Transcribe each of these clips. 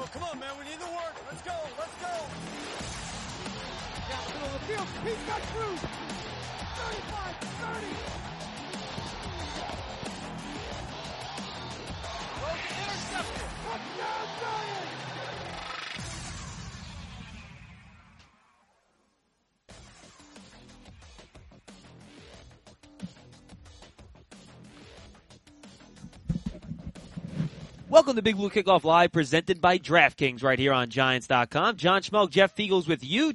Oh, come on, man. We need to work. Let's go. Let's go. Down the middle of the field. He's got Cruz. 35, 30. Intercepted. Touchdown, Giants. Welcome to Big Blue Kickoff Live, presented by DraftKings right here on Giants.com. John Schmelk, Jeff Fiegels with you,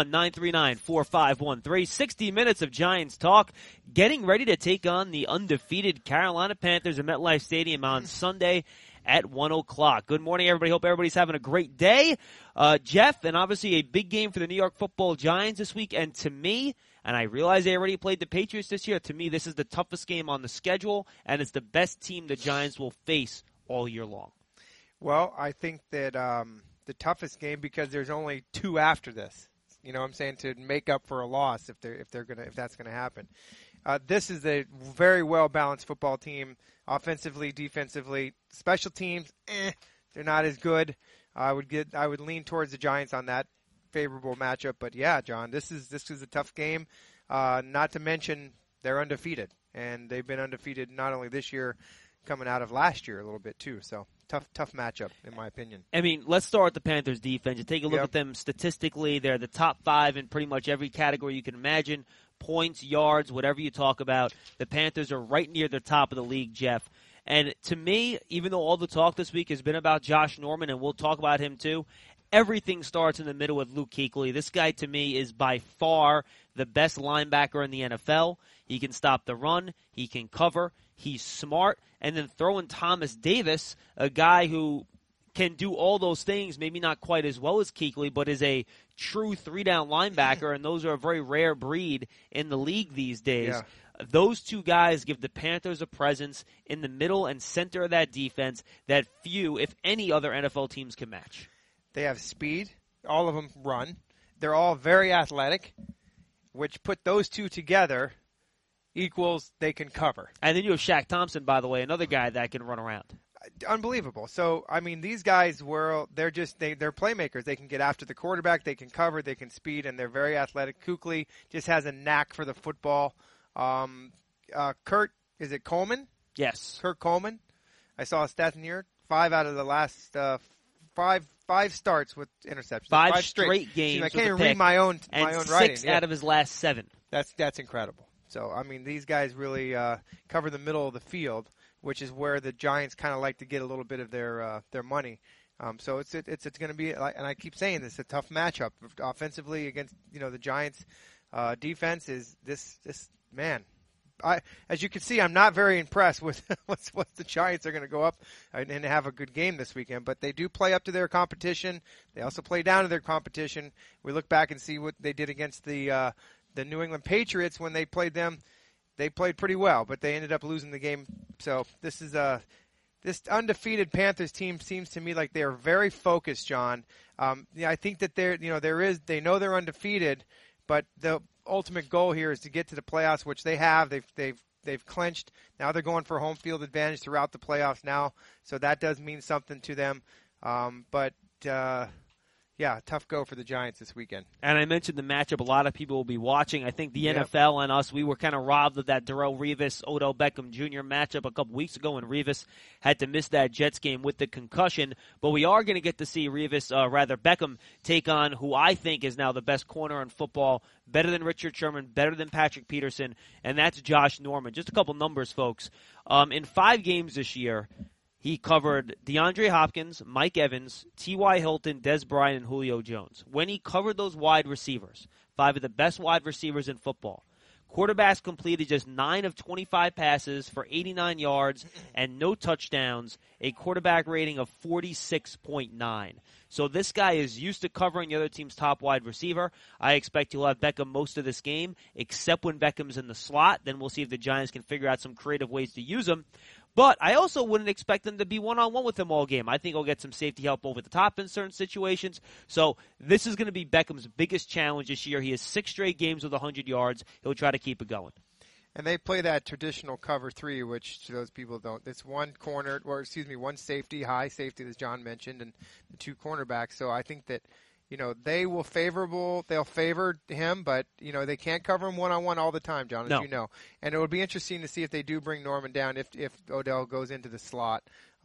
201-939-4513. 60 minutes of Giants talk, getting ready to take on the undefeated Carolina Panthers at MetLife Stadium on Sunday at 1 o'clock. Good morning, everybody. Hope everybody's having a great day. Jeff, and obviously a big game for the New York Football Giants this week, and to me, and I realize they already played the Patriots this year, to me this is the toughest game on the schedule, and it's the best team the Giants will face all year long. Well, I think that the toughest game, because there's only two after this. You know what I'm saying, to make up for a loss if that's gonna happen. This is a very well balanced football team, offensively, defensively, special teams. They're not as good. I would lean towards the Giants on that favorable matchup. But yeah, John, this is a tough game. Not to mention they're undefeated, and they've been undefeated not only this year, coming out of last year a little bit too. So tough matchup in my opinion. I mean, let's start with the Panthers defense. You take a look at them statistically. They're the top 5 in pretty much every category you can imagine. Points, yards, whatever you talk about. The Panthers are right near the top of the league, Jeff. And to me, even though all the talk this week has been about Josh Norman, and we'll talk about him too, everything starts in the middle with Luke Kuechly. This guy, to me, is by far the best linebacker in the NFL. He can stop the run. He can cover. He's smart. And then throw in Thomas Davis, a guy who can do all those things, maybe not quite as well as Kuechly, but is a true 3-down linebacker, and those are a very rare breed in the league these days. Yeah. Those two guys give the Panthers a presence in the middle and center of that defense that few, if any, other NFL teams can match. They have speed. All of them run. They're all very athletic, which put those two together equals they can cover. And then you have Shaq Thompson, by the way, another guy that can run around. Unbelievable. So, I mean, these guys they're playmakers. They can get after the quarterback, they can cover, they can speed, and they're very athletic. Kuechly just has a knack for the football. Is it Coleman? Yes. Kurt Coleman. I saw a stat in here. 5 out of the last five starts with interceptions. 5 straight games. I can't even read my own writing. 6 out of his last 7. That's incredible. So, I mean, these guys really cover the middle of the field, which is where the Giants kind of like to get a little bit of their money. So it's going to be, and I keep saying this, a tough matchup offensively against the Giants. Defense is this man. As you can see, I'm not very impressed with what the Giants are going to go up and have a good game this weekend. But they do play up to their competition. They also play down to their competition. We look back and see what they did against the New England Patriots when they played them. They played pretty well, but they ended up losing the game. So this this undefeated Panthers team seems to me like they are very focused, John. I think that they know they're undefeated, but the ultimate goal here is to get to the playoffs, which they have. They've clinched. Now they're going for home field advantage throughout the playoffs now, so that does mean something to them. Yeah, tough go for the Giants this weekend. And I mentioned the matchup a lot of people will be watching. I think the NFL and us, we were kind of robbed of that Darrelle Revis, Odell Beckham Jr. matchup a couple weeks ago, and Revis had to miss that Jets game with the concussion. But we are going to get to see Beckham take on who I think is now the best corner in football, better than Richard Sherman, better than Patrick Peterson, and that's Josh Norman. Just a couple numbers, folks. In 5 games this year, he covered DeAndre Hopkins, Mike Evans, T.Y. Hilton, Des Bryant, and Julio Jones. When he covered those wide receivers, 5 of the best wide receivers in football, quarterbacks completed just 9 of 25 passes for 89 yards and no touchdowns, a quarterback rating of 46.9. So this guy is used to covering the other team's top wide receiver. I expect he'll have Beckham most of this game, except when Beckham's in the slot. Then we'll see if the Giants can figure out some creative ways to use him. But I also wouldn't expect them to be one-on-one with him all game. I think he'll get some safety help over the top in certain situations. So this is going to be Beckham's biggest challenge this year. He has 6 straight games with 100 yards. He'll try to keep it going. And they play that traditional cover 3, which to those people don't. It's one safety, high safety, as John mentioned, and the 2 cornerbacks. So I think that, they'll favor him, but, they can't cover him one-on-one all the time, John, as you know. And it would be interesting to see if they do bring Norman down if Odell goes into the slot.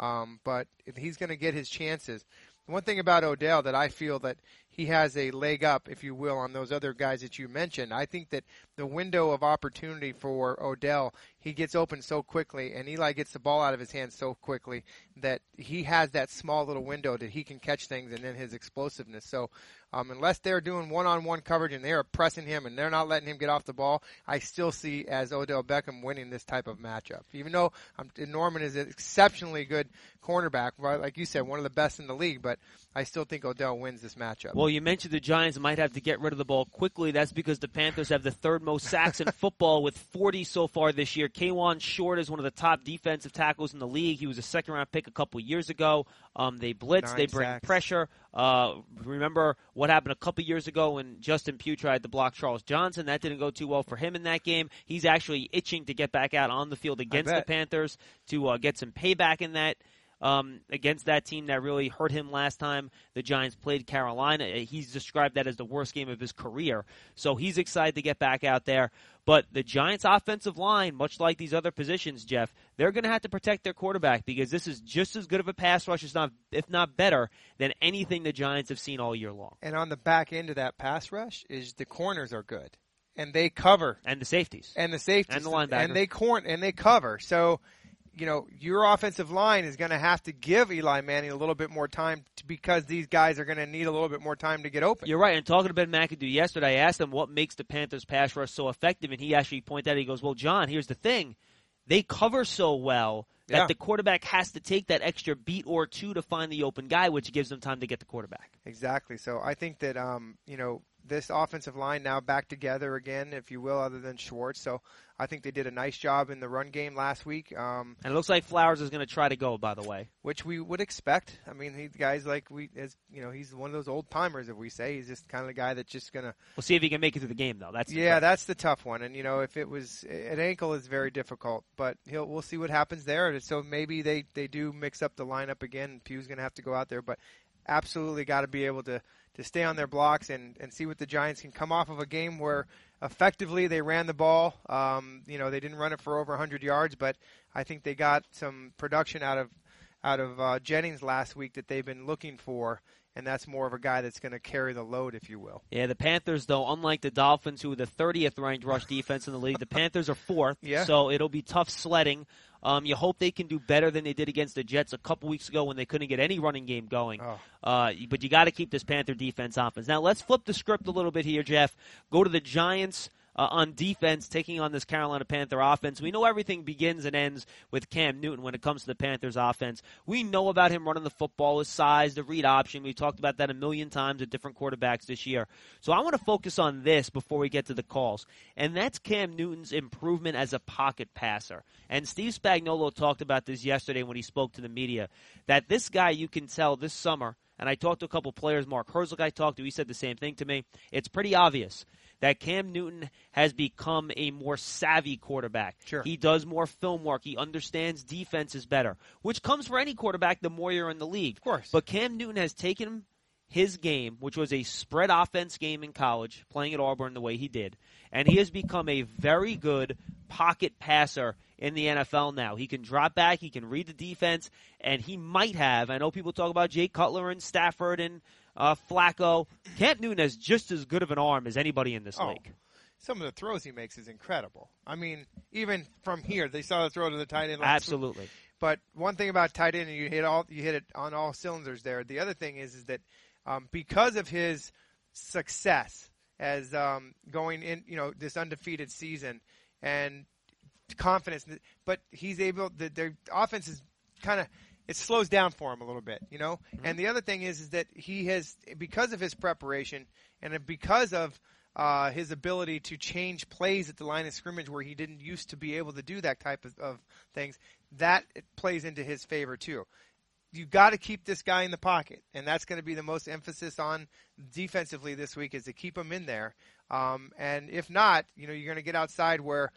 But he's going to get his chances. One thing about Odell that I feel that he has a leg up, if you will, on those other guys that you mentioned. I think that the window of opportunity for Odell, he gets open so quickly, and Eli gets the ball out of his hands so quickly that he has that small little window that he can catch things and then his explosiveness. So unless they're doing one-on-one coverage and they're pressing him and they're not letting him get off the ball, I still see as Odell Beckham winning this type of matchup. Even though Norman is an exceptionally good cornerback, right? Like you said, one of the best in the league, but I still think Odell wins this matchup. Well, you mentioned the Giants might have to get rid of the ball quickly. That's because the Panthers have the 3rd most sacks in football with 40 so far this year. Kawann Short is one of the top defensive tackles in the league. He was a second-round pick a couple years ago. They blitz. 9 they bring sacks. Pressure. Remember what happened a couple years ago when Justin Pugh tried to block Charles Johnson? That didn't go too well for him in that game. He's actually itching to get back out on the field against the Panthers to get some payback in that. Against that team that really hurt him last time the Giants played Carolina. He's described that as the worst game of his career. So he's excited to get back out there. But the Giants' offensive line, much like these other positions, Jeff, they're going to have to protect their quarterback because this is just as good of a pass rush, if not better, than anything the Giants have seen all year long. And on the back end of that pass rush is the corners are good. And they cover. And the safeties. And the safeties. And the linebackers. And they cover. So, your offensive line is going to have to give Eli Manning a little bit more time because these guys are going to need a little bit more time to get open. You're right. And talking to Ben McAdoo yesterday, I asked him what makes the Panthers pass rush so effective, and he actually pointed out, he goes, well, John, here's the thing. They cover so well that the quarterback has to take that extra beat or 2 to find the open guy, which gives them time to get the quarterback. Exactly. So I think that, this offensive line now back together again, if you will, other than Schwartz. So I think they did a nice job in the run game last week. And it looks like Flowers is going to try to go, by the way. Which we would expect. I mean, he's one of those old timers, if we say. He's just kind of the guy that's just going to. We'll see if he can make it to the game, though. That's the tough one. And, if it was an ankle is very difficult. But we'll see what happens there. So maybe they do mix up the lineup again. Pew's going to have to go out there. But absolutely got to be able to stay on their blocks and see what the Giants can come off of a game where effectively they ran the ball. They didn't run it for over 100 yards, but I think they got some production out of Jennings last week that they've been looking for, and that's more of a guy that's going to carry the load, if you will. Yeah, the Panthers, though, unlike the Dolphins, who are the 30th ranked rush defense in the league, the Panthers are 4th, so it'll be tough sledding. You hope they can do better than they did against the Jets a couple weeks ago when they couldn't get any running game going. But you got to keep this Panther defense offense. Now, let's flip the script a little bit here, Jeff. Go to the Giants on defense taking on this Carolina Panther offense. We know everything begins and ends with Cam Newton when it comes to the Panthers offense. We know about him running the football, his size, the read option. We've talked about that a million times with different quarterbacks this year. So I want to focus on this before we get to the calls, and that's Cam Newton's improvement as a pocket passer. And Steve Spagnuolo talked about this yesterday when he spoke to the media, that this guy, you can tell this summer, and I talked to a couple players, Mark Herzog I talked to, he said the same thing to me, it's pretty obvious that Cam Newton has become a more savvy quarterback. Sure. He does more film work. He understands defenses better, which comes for any quarterback the more you're in the league. Of course. But Cam Newton has taken his game, which was a spread offense game in college, playing at Auburn the way he did, and he has become a very good pocket passer in the NFL now. He can drop back, he can read the defense, and he might have, I know people talk about Jay Cutler and Stafford and Flacco. Cam Newton has just as good of an arm as anybody in this league. Some of the throws he makes is incredible. I mean, even from here, they saw the throw to the tight end last Absolutely. week. But one thing about tight end, you hit it on all cylinders there. The other thing is that because of his success as going in, this undefeated season and confidence, but he's able. Their offense is kind of. It slows down for him a little bit, Mm-hmm. And the other thing is that he has, because of his preparation and because of his ability to change plays at the line of scrimmage where he didn't used to be able to do that type of things, that plays into his favor too. You got to keep this guy in the pocket, and that's going to be the most emphasis on defensively this week is to keep him in there. And if not, you're going to get outside where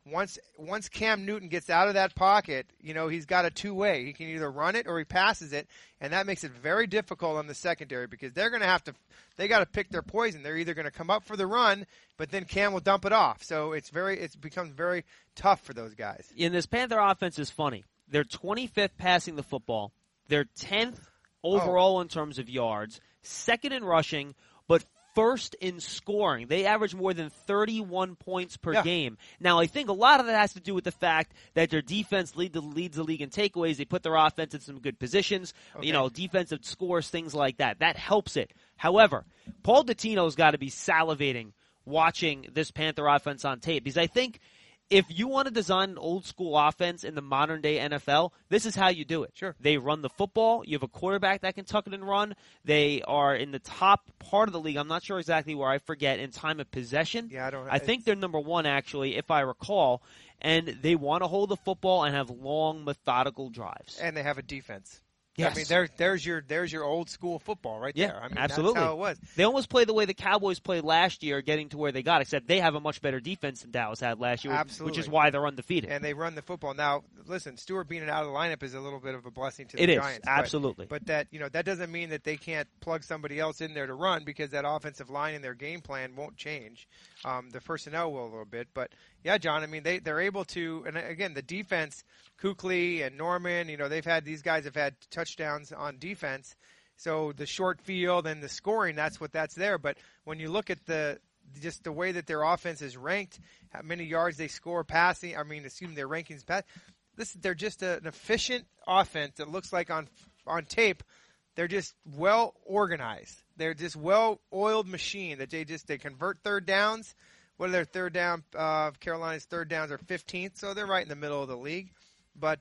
once Cam Newton gets out of that pocket, he's got a two-way. He can either run it or he passes it, and that makes it very difficult on the secondary because they're going to they got to pick their poison. They're either going to come up for the run, but then Cam will dump it off. So it becomes very tough for those guys. And this Panther offense is funny. They're 25th passing the football. They're 10th overall in terms of yards, second in rushing, but first in scoring. They average more than 31 points per game. Now, I think a lot of that has to do with the fact that their defense leads the league in takeaways. They put their offense in some good positions, defensive scores, things like that. That helps it. However, Paul Dottino's got to be salivating watching this Panther offense on tape because I think if you want to design an old-school offense in the modern-day NFL, this is how you do it. Sure. They run the football. You have a quarterback that can tuck it and run. They are in the top part of the league. I'm not sure exactly where. I forget in time of possession. Yeah, I think they're number one, actually, if I recall. And they want to hold the football and have long, methodical drives. And they have a defense. Yes. I mean, there's your old school football right there. I mean, absolutely. That's how it was. They almost play the way the Cowboys played last year, getting to where they got, except they have a much better defense than Dallas had last year, absolutely. Which is why they're undefeated. And they run the football. Now, listen, Stewart being out of the lineup is a little bit of a blessing to the Giants. It is, absolutely. But that doesn't mean that they can't plug somebody else in there to run because that offensive line and their game plan won't change. The personnel will a little bit. But, yeah, John, I mean, they're able to, and again, the defense, Kuechly and Norman, these guys have had touchdowns on defense. So the short field and the scoring, that's there. But when you look at the way that their offense is ranked, how many yards they score passing, their rankings pass. They're just an efficient offense that looks like on tape, they're just well organized. They're just well-oiled machine that they convert third downs. What are their third down? Carolina's third downs are 15th, so they're right in the middle of the league. But,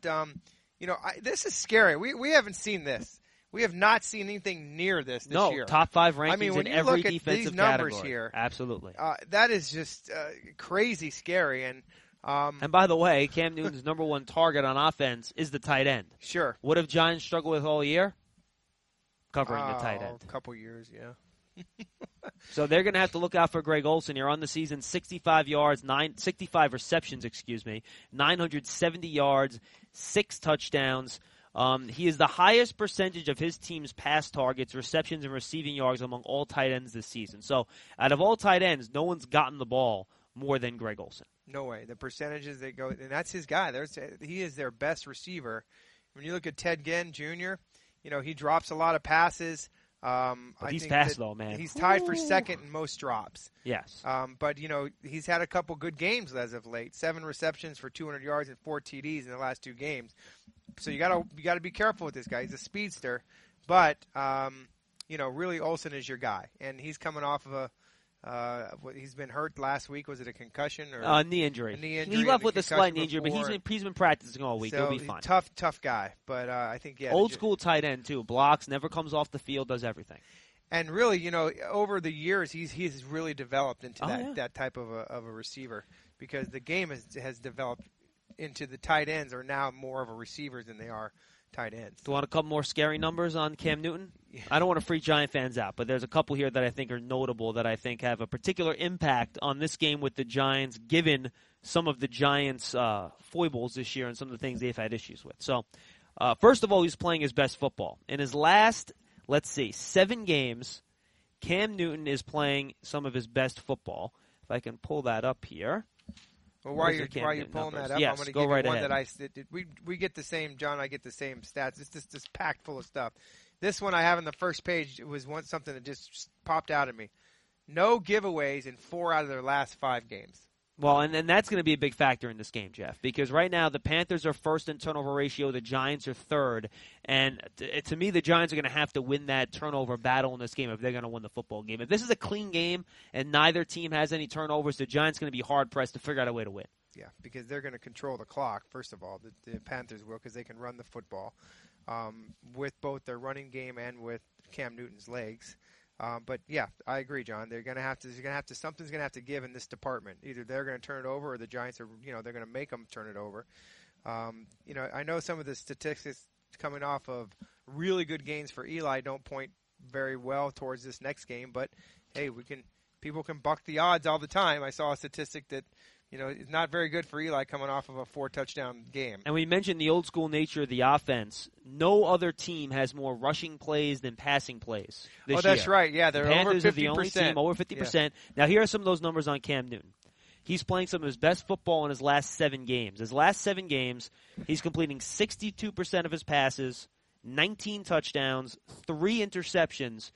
this is scary. We haven't seen this. We have not seen anything near this year. No, top 5 rankings when in you every look at defensive these numbers category. Here, absolutely. That is just crazy scary. And by the way, Cam Newton's number one target on offense is the tight end. Sure. What have Giants struggled with all year? Covering the tight end. A couple years, yeah. So they're going to have to look out for Greg Olsen here on the season. 65 receptions, 970 yards, 6 touchdowns. He is the highest percentage of his team's pass targets, receptions, and receiving yards among all tight ends this season. So out of all tight ends, no one's gotten the ball more than Greg Olsen. No way. The percentages they go, and that's his guy. He is their best receiver. When you look at Ted Ginn Jr., he drops a lot of passes. He's fast, though, man. He's tied for second in most drops. Yes. But, he's had a couple good games as of late. 7 receptions for 200 yards and 4 TDs in the last 2 games. So you got to be careful with this guy. He's a speedster. But, really Olsen is your guy. And he's coming off of he's been hurt last week. Was it a concussion or knee injury? A knee injury. He left with a slight knee injury, before. but he's been practicing all week. So He'll be fine. Tough guy. But I think old school tight end too. Blocks, never comes off the field, does everything. And really, over the years, he's really developed into that type of a receiver because the game has developed into the tight ends are now more of a receivers than they are tight ends. Do you want a couple more scary numbers on Cam Newton? Yeah. I don't want to freak Giant fans out, but there's a couple here that I think are notable that I think have a particular impact on this game with the Giants, given some of the Giants' foibles this year and some of the things they've had issues with. So, first of all, he's playing his best football. In his last, 7 games, Cam Newton is playing some of his best football. If I can pull that up here. Well, while you're pulling that up, yes, I'm going to go give right you one ahead. that we get the same, John, I get the same stats. It's just packed full of stuff. This one I have on the first page was something that just popped out at me. No giveaways in 4 out of their last 5 games. Well, and that's going to be a big factor in this game, Jeff, because right now the Panthers are first in turnover ratio, the Giants are third, and to me the Giants are going to have to win that turnover battle in this game if they're going to win the football game. If this is a clean game and neither team has any turnovers, the Giants are going to be hard-pressed to figure out a way to win. Yeah, because they're going to control the clock, first of all, the Panthers will, because they can run the football with both their running game and with Cam Newton's legs. But yeah, I agree, John. Something's going to have to give in this department. Either they're going to turn it over, or the Giants are, they're going to make them turn it over. I know some of the statistics coming off of really good games for Eli don't point very well towards this next game. But hey, people can buck the odds all the time. I saw a statistic that it's not very good for Eli coming off of a 4-touchdown game. And we mentioned the old school nature of the offense. No other team has more rushing plays than passing plays this year. That's right. Yeah, they're Panthers over 50%. are the only team over 50%. Yeah. Now, here are some of those numbers on Cam Newton. He's playing some of his best football in his last 7 games. His last 7 games, he's completing 62% of his passes, 19 touchdowns, 3 interceptions,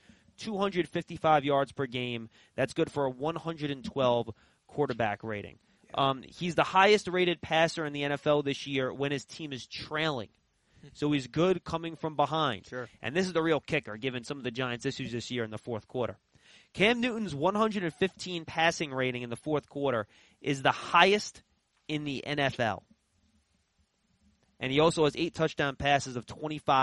255 yards per game. That's good for a 112 quarterback rating. He's the highest rated passer in the NFL this year when his team is trailing. So he's good coming from behind. Sure. And this is the real kicker, given some of the Giants' issues this year in the fourth quarter. Cam Newton's 115 passing rating in the fourth quarter is the highest in the NFL. And he also has 8 touchdown passes of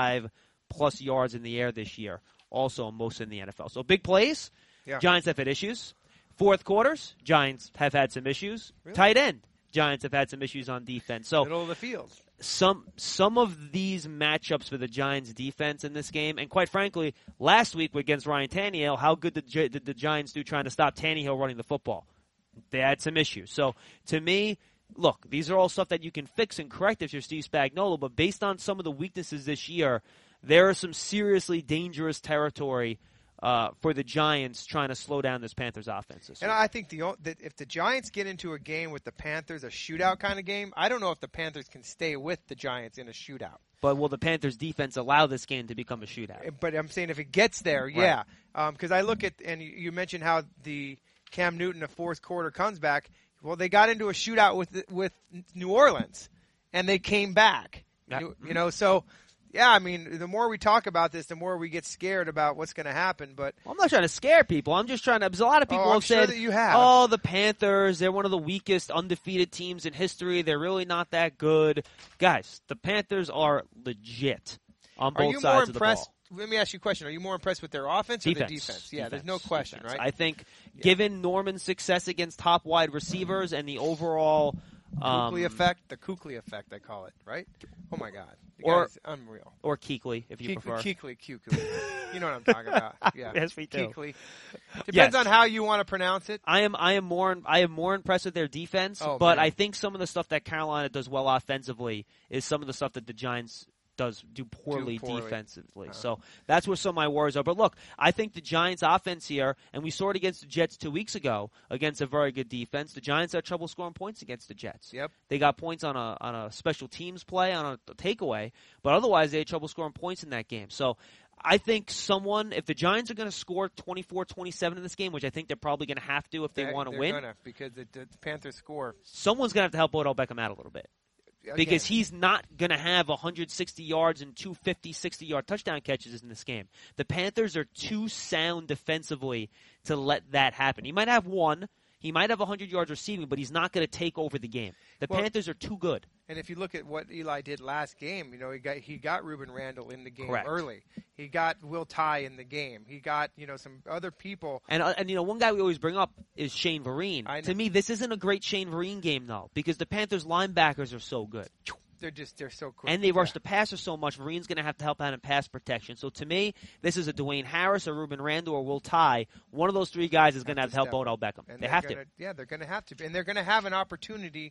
25-plus yards in the air this year, also most in the NFL. So big plays, Giants have had issues. Fourth quarters, Giants have had some issues. Really? Tight end, Giants have had some issues on defense. So middle of the field. Some of these matchups for the Giants' defense in this game, and quite frankly, last week against Ryan Tannehill, how good did the Giants do trying to stop Tannehill running the football? They had some issues. So to me, look, these are all stuff that you can fix and correct if you're Steve Spagnuolo, but based on some of the weaknesses this year, there is some seriously dangerous territory for the Giants trying to slow down this Panthers offense. And I think that if the Giants get into a game with the Panthers, a shootout kind of game, I don't know if the Panthers can stay with the Giants in a shootout. But will the Panthers' defense allow this game to become a shootout? But I'm saying if it gets there, yeah. Because I look at, and you mentioned how the Cam Newton, the fourth quarter comes back. Well, they got into a shootout with New Orleans, and they came back. So... Yeah, I mean, the more we talk about this, the more we get scared about what's going to happen. But I'm not trying to scare people. I'm just trying to. Because a lot of people have said, that you have. "Oh, the Panthers, they're one of the weakest undefeated teams in history. They're really not that good." Guys, the Panthers are legit on both sides of the ball. Let me ask you a question. Are you more impressed with their offense or their defense? Yeah, there's no question, right? I think given Norman's success against top wide receivers and the overall Kuechly effect, the Kuechly effect, I call it, right? Oh my God, the guy's unreal. Or Kuechly, if you prefer. Kuechly. You know what I'm talking about? Yeah, yes, we do. Kuechly. Depends on how you want to pronounce it. I am more impressed with their defense, but I think some of the stuff that Carolina does well offensively is some of the stuff that the Giants do poorly defensively. So that's where some of my worries are. But look, I think the Giants' offense here, and we saw it against the Jets 2 weeks ago against a very good defense. The Giants had trouble scoring points against the Jets. Yep. They got points on a special teams play, on a takeaway, but otherwise they had trouble scoring points in that game. So I think if the Giants are going to score 24-27 in this game, which I think they're probably going to have to if they want to win. They're going to, because the Panthers score. Someone's going to have to help Odell Beckham out a little bit. Because he's not going to have 160 yards and 250, 60-yard touchdown catches in this game. The Panthers are too sound defensively to let that happen. He might have one. He might have 100 yards receiving, but he's not going to take over the game. The Panthers are too good. And if you look at what Eli did last game, he got Ruben Randle in the game Correct. early. He got Will Tye in the game. He got some other people. And one guy we always bring up is Shane Vereen. To me, this isn't a great Shane Vereen game though, because the Panthers linebackers are so good. They're so quick. And they rush the passer so much, Vereen's going to have to help out in pass protection. So to me, this is a Dwayne Harris, or Ruben Randle, or Will Tye. One of those three guys is going to have to help Odell Beckham. They have to. Yeah, they're going to have to. And they're going to have an opportunity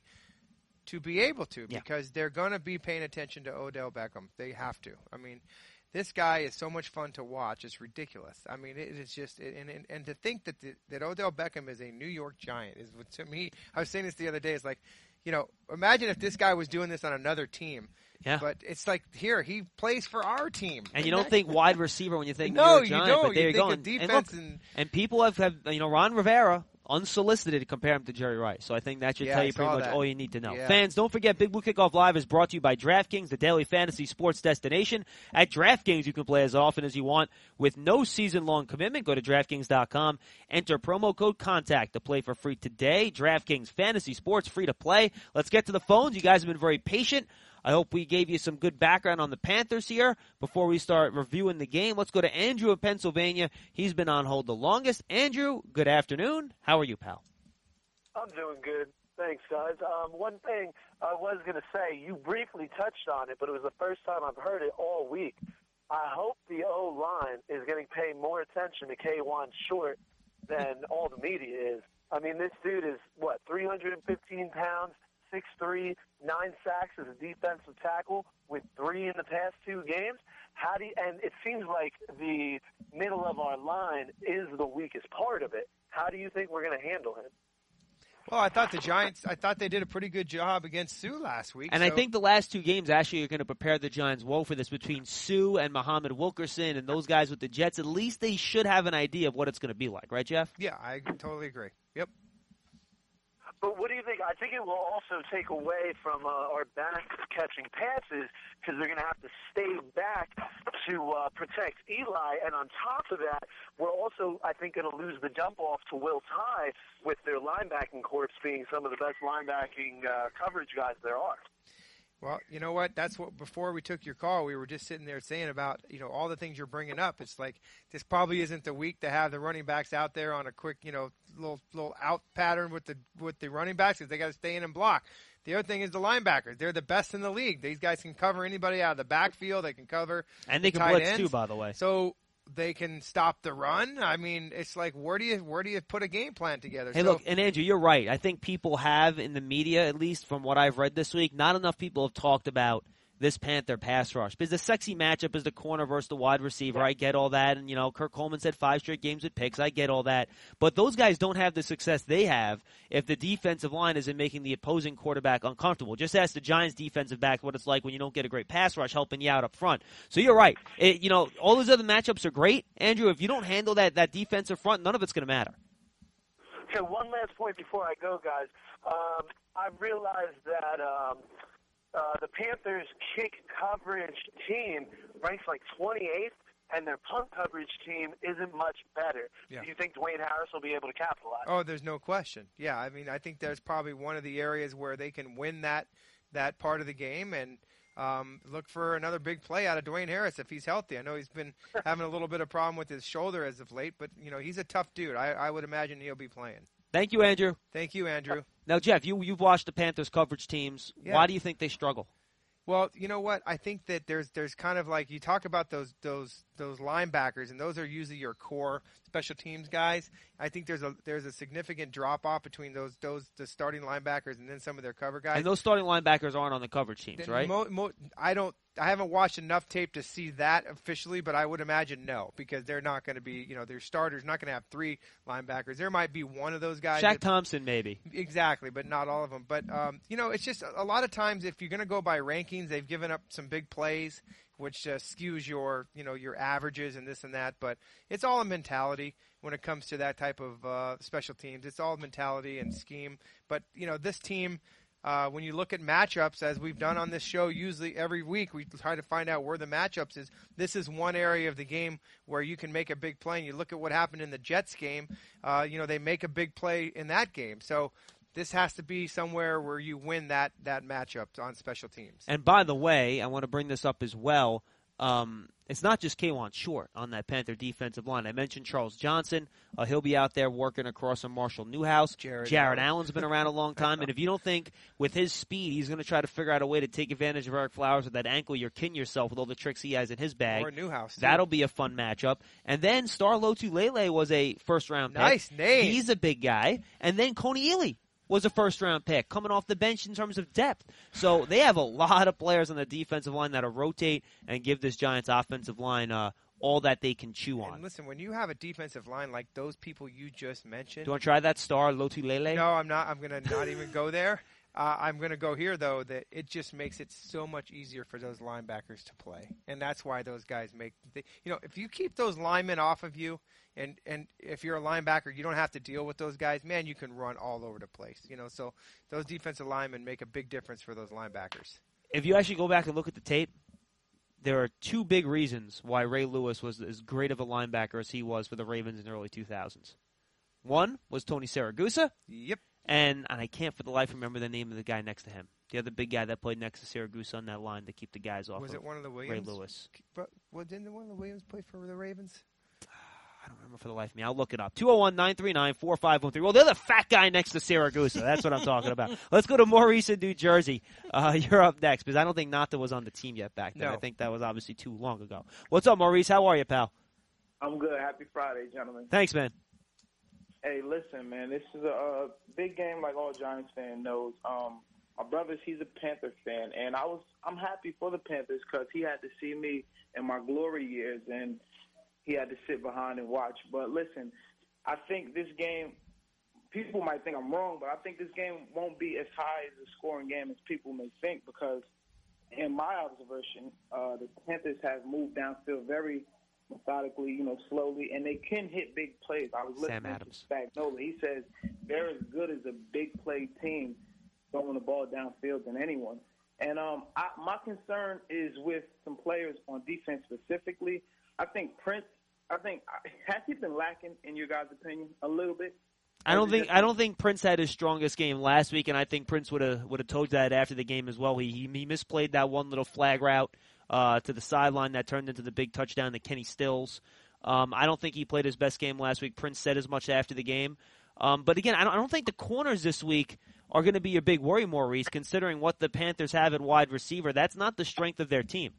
to be able to, because they're going to be paying attention to Odell Beckham. They have to. I mean, this guy is so much fun to watch. It's ridiculous. I mean, it is just – and to think that Odell Beckham is a New York Giant is, to me – I was saying this the other day. It's like, imagine if this guy was doing this on another team. Yeah. But it's like, here, he plays for our team. And you don't think wide receiver when you think New York Giant. No, you don't. But there you go. Think of defense and people have Ron Rivera – unsolicited to compare him to Jerry Rice. So I think that should tell you pretty much all you need to know. Yeah. Fans, don't forget Big Blue Kickoff Live is brought to you by DraftKings, the daily fantasy sports destination. At DraftKings, you can play as often as you want with no season-long commitment. Go to DraftKings.com. Enter promo code CONTACT to play for free today. DraftKings Fantasy Sports, free to play. Let's get to the phones. You guys have been very patient. I hope we gave you some good background on the Panthers here before we start reviewing the game. Let's go to Andrew in Pennsylvania. He's been on hold the longest. Andrew, good afternoon. How are you, pal? I'm doing good. Thanks, guys. One thing I was going to say, you briefly touched on it, but it was the first time I've heard it all week. I hope the O-line is going to pay more attention to K1 Short than all the media is. I mean, this dude is, 315 pounds, 6'3", 9 sacks as a defensive tackle with 3 in the past 2 games. And it seems like the middle of our line is the weakest part of it. How do you think we're going to handle him? Well, I thought the Giants, they did a pretty good job against Sue last week. And I think the last 2 games actually are going to prepare the Giants well for this. Between Sue and Muhammad Wilkerson and those guys with the Jets, at least they should have an idea of what it's going to be like. Right, Jeff? Yeah, I totally agree. Yep. But what do you think? I think it will also take away from our backs catching passes because they're going to have to stay back to protect Eli. And on top of that, we're also, I think, going to lose the dump-off to Will Tye with their linebacking corps being some of the best linebacking coverage guys there are. Well, you know what? That's what, before we took your call, we were just sitting there saying about, all the things you're bringing up. It's like, this probably isn't the week to have the running backs out there on a quick, little out pattern with the running backs because they got to stay in and block. The other thing is the linebackers. They're the best in the league. These guys can cover anybody out of the backfield. They can cover and they can tight blitz ends. too, by the way. So they can stop the run. I mean, it's like, where do you put a game plan together? Hey, look, and Andrew, you're right. I think people have, in the media, at least from what I've read this week, not enough people have talked about this Panther pass rush. Because the sexy matchup is the corner versus the wide receiver. I get all that. And, Kirk Coleman said 5 straight games with picks. I get all that. But those guys don't have the success they have if the defensive line isn't making the opposing quarterback uncomfortable. Just ask the Giants defensive back what it's like when you don't get a great pass rush helping you out up front. So you're right. All those other matchups are great. Andrew, if you don't handle that defensive front, none of it's going to matter. Okay, one last point before I go, guys. I realized that the Panthers' kick coverage team ranks like 28th, and their punt coverage team isn't much better. Yeah. Do you think Dwayne Harris will be able to capitalize? Oh, there's no question. Yeah, I mean, I think there's probably one of the areas where they can win that part of the game and look for another big play out of Dwayne Harris if he's healthy. I know he's been having a little bit of problem with his shoulder as of late, but, he's a tough dude. I would imagine he'll be playing. Thank you, Andrew. Thank you, Andrew. Now, Jeff, you've watched the Panthers coverage teams. Yeah. Why do you think they struggle? Well, you know what? I think that there's kind of like you talk about those linebackers, and those are usually your core special teams guys. I think there's a significant drop off between the starting linebackers and then some of their cover guys. And those starting linebackers aren't on the coverage teams, right? I haven't watched enough tape to see that officially, but I would imagine no, because they're not going to be, their starters not going to have 3 linebackers. There might be one of those guys. Shaq Thompson, maybe. Exactly, but not all of them. But, it's just a lot of times if you're going to go by rankings, they've given up some big plays, which skews your averages and this and that. But it's all a mentality when it comes to that type of special teams. It's all mentality and scheme. But, this team – when you look at matchups, as we've done on this show, usually every week we try to find out where the matchups is. This is one area of the game where you can make a big play. And you look at what happened in the Jets game. They make a big play in that game. So this has to be somewhere where you win that matchup on special teams. And by the way, I want to bring this up as well. It's not just K'Wan Short on that Panther defensive line. I mentioned Charles Johnson. He'll be out there working across from Marshall Newhouse. Jared Allen's been around a long time. And if you don't think with his speed he's going to try to figure out a way to take advantage of Eric Flowers with that ankle, you're kidding yourself with all the tricks he has in his bag. Or Newhouse, too. That'll be a fun matchup. And then Star Lotulelei was a first-round pick. Nice name. He's a big guy. And then Coney Ely was a first-round pick, coming off the bench in terms of depth. So they have a lot of players on the defensive line that'll rotate and give this Giants offensive line all that they can chew on. And listen, when you have a defensive line like those people you just mentioned. Do you want to try that, Star Lotulelei? No, I'm not. I'm going to not even go there. I'm going to go here, though, that it just makes it so much easier for those linebackers to play. And that's why those guys if you keep those linemen off of you, and if you're a linebacker, you don't have to deal with those guys, man, you can run all over the place. So those defensive linemen make a big difference for those linebackers. If you actually go back and look at the tape, there are 2 big reasons why Ray Lewis was as great of a linebacker as he was for the Ravens in the early 2000s. One was Tony Siragusa. Yep. And I can't for the life remember the name of the guy next to him. The other big guy that played next to Siragusa on that line to keep the guys off. Was it one of the Williams? Ray Lewis. But didn't one of the Williams play for the Ravens? I don't remember for the life of me. I'll look it up. 201-939-4513. Well, they're the fat guy next to Siragusa. That's what I'm talking about. Let's go to Maurice in New Jersey. You're up next because I don't think Nata was on the team yet back then. No. I think that was obviously too long ago. What's up, Maurice? How are you, pal? I'm good. Happy Friday, gentlemen. Thanks, man. Hey, listen, man, this is a big game like all Giants fan knows. My brother, he's a Panther fan, and I'm happy for the Panthers because he had to see me in my glory years, and he had to sit behind and watch. But listen, I think this game, people might think I'm wrong, but I think this game won't be as high as a scoring game as people may think because in my observation, the Panthers have moved downfield very methodically, slowly, and they can hit big plays. I was listening to Spagnuolo. He says they're as good as a big play team throwing the ball downfield than anyone. And my concern is with some players on defense specifically. I think Prince, has he been lacking, in your guys' opinion, a little bit? I don't think Prince had his strongest game last week, and I think Prince would have told that after the game as well. He misplayed that one little flag route to the sideline that turned into the big touchdown to Kenny Stills. I don't think he played his best game last week. Prince said as much after the game. But again, I don't think the corners this week are going to be your big worry, Maurice, considering what the Panthers have at wide receiver. That's not the strength of their team.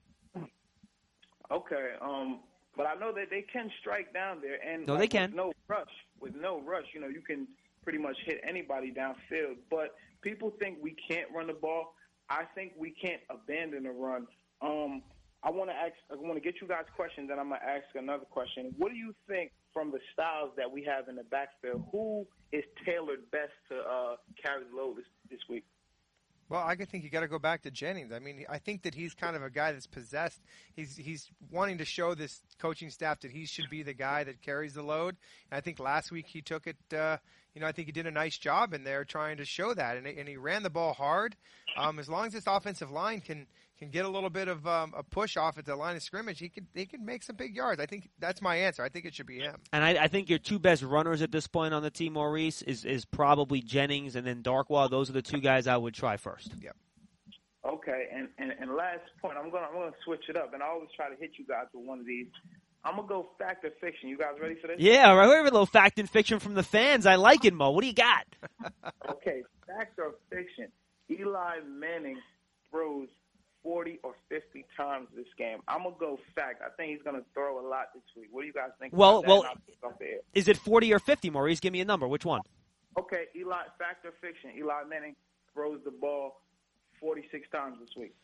Okay, but I know that they can strike down there, and they can. With no rush, you can pretty much hit anybody downfield. But people think we can't run the ball. I think we can't abandon the run. I want to get you guys questions, and I'm going to ask another question. What do you think from the styles that we have in the backfield? Who is tailored best to carry the load this week? Well, I think you got to go back to Jennings. I mean, I think that he's kind of a guy that's possessed. He's wanting to show this coaching staff that he should be the guy that carries the load. And I think last week he took it. I think he did a nice job in there trying to show that, and he ran the ball hard. As long as this offensive line can get a little bit of a push off at the line of scrimmage, he can make some big yards. I think that's my answer. I think it should be him. And I think your two best runners at this point on the team, Maurice, is probably Jennings and then Darkwa. Those are the two guys I would try first. Yep. Okay, and last point, I'm gonna switch it up, and I always try to hit you guys with one of these. I'm gonna go fact or fiction. You guys ready for this? Yeah, right. We have a little fact and fiction from the fans. I like it, Mo. What do you got? Okay, fact or fiction. Eli Manning throws 40 or 50 times this game. I'm going to go fact. I think he's going to throw a lot this week. What do you guys think about that? Is it 40 or 50, Maurice? Give me a number. Which one? Okay, fact or fiction. Eli Manning throws the ball 46 times this week.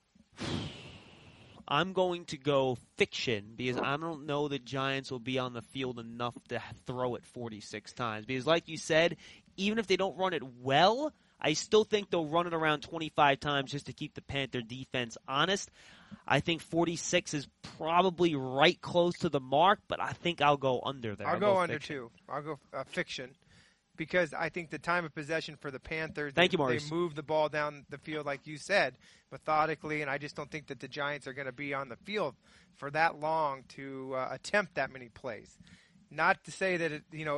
I'm going to go fiction because I don't know the Giants will be on the field enough to throw it 46 times. Because like you said, even if they don't run it well, I still think they'll run it around 25 times just to keep the Panther defense honest. I think 46 is probably right close to the mark, but I think I'll go under there. I'll go under too. I'll go fiction. Because I think the time of possession for the Panthers, they move the ball down the field, like you said, methodically, and I just don't think that the Giants are going to be on the field for that long to attempt that many plays. Not to say that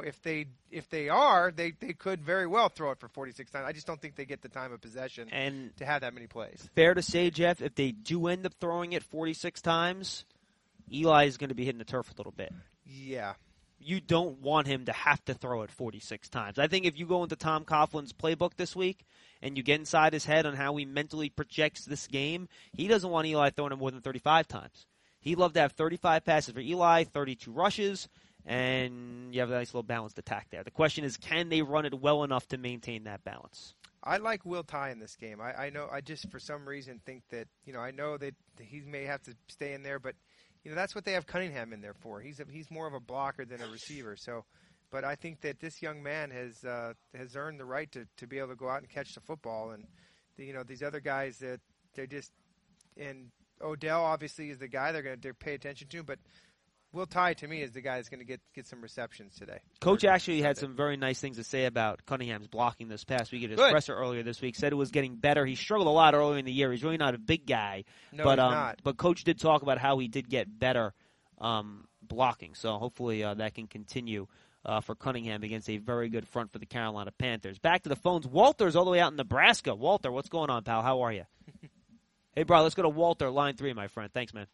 if they are, they could very well throw it for 46 times. I just don't think they get the time of possession to have that many plays. Fair to say, Jeff, if they do end up throwing it 46 times, Eli is going to be hitting the turf a little bit. Yeah. You don't want him to have to throw it 46 times. I think if you go into Tom Coughlin's playbook this week and you get inside his head on how he mentally projects this game, he doesn't want Eli throwing it more than 35 times. He'd love to have 35 passes for Eli, 32 rushes, and you have a nice little balanced attack there. The question is, can they run it well enough to maintain that balance? I like Will Tye in this game. I know I just for some reason think that I know that he may have to stay in there, but that's what they have Cunningham in there for. He's more of a blocker than a receiver. So, but I think that this young man has earned the right to be able to go out and catch the football. And these other guys that they just and Odell obviously is the guy they're going to pay attention to, but Will Tye to me is the guy that's going to get some receptions today. Coach actually had some very nice things to say about Cunningham's blocking this past week at his presser earlier this week. Said it was getting better. He struggled a lot earlier in the year. He's really not a big guy. No, he's not. But Coach did talk about how he did get better blocking. So hopefully that can continue for Cunningham against a very good front for the Carolina Panthers. Back to the phones. Walter's all the way out in Nebraska. Walter, what's going on, pal? How are you? Hey, bro, let's go to Walter, line 3, my friend. Thanks, man.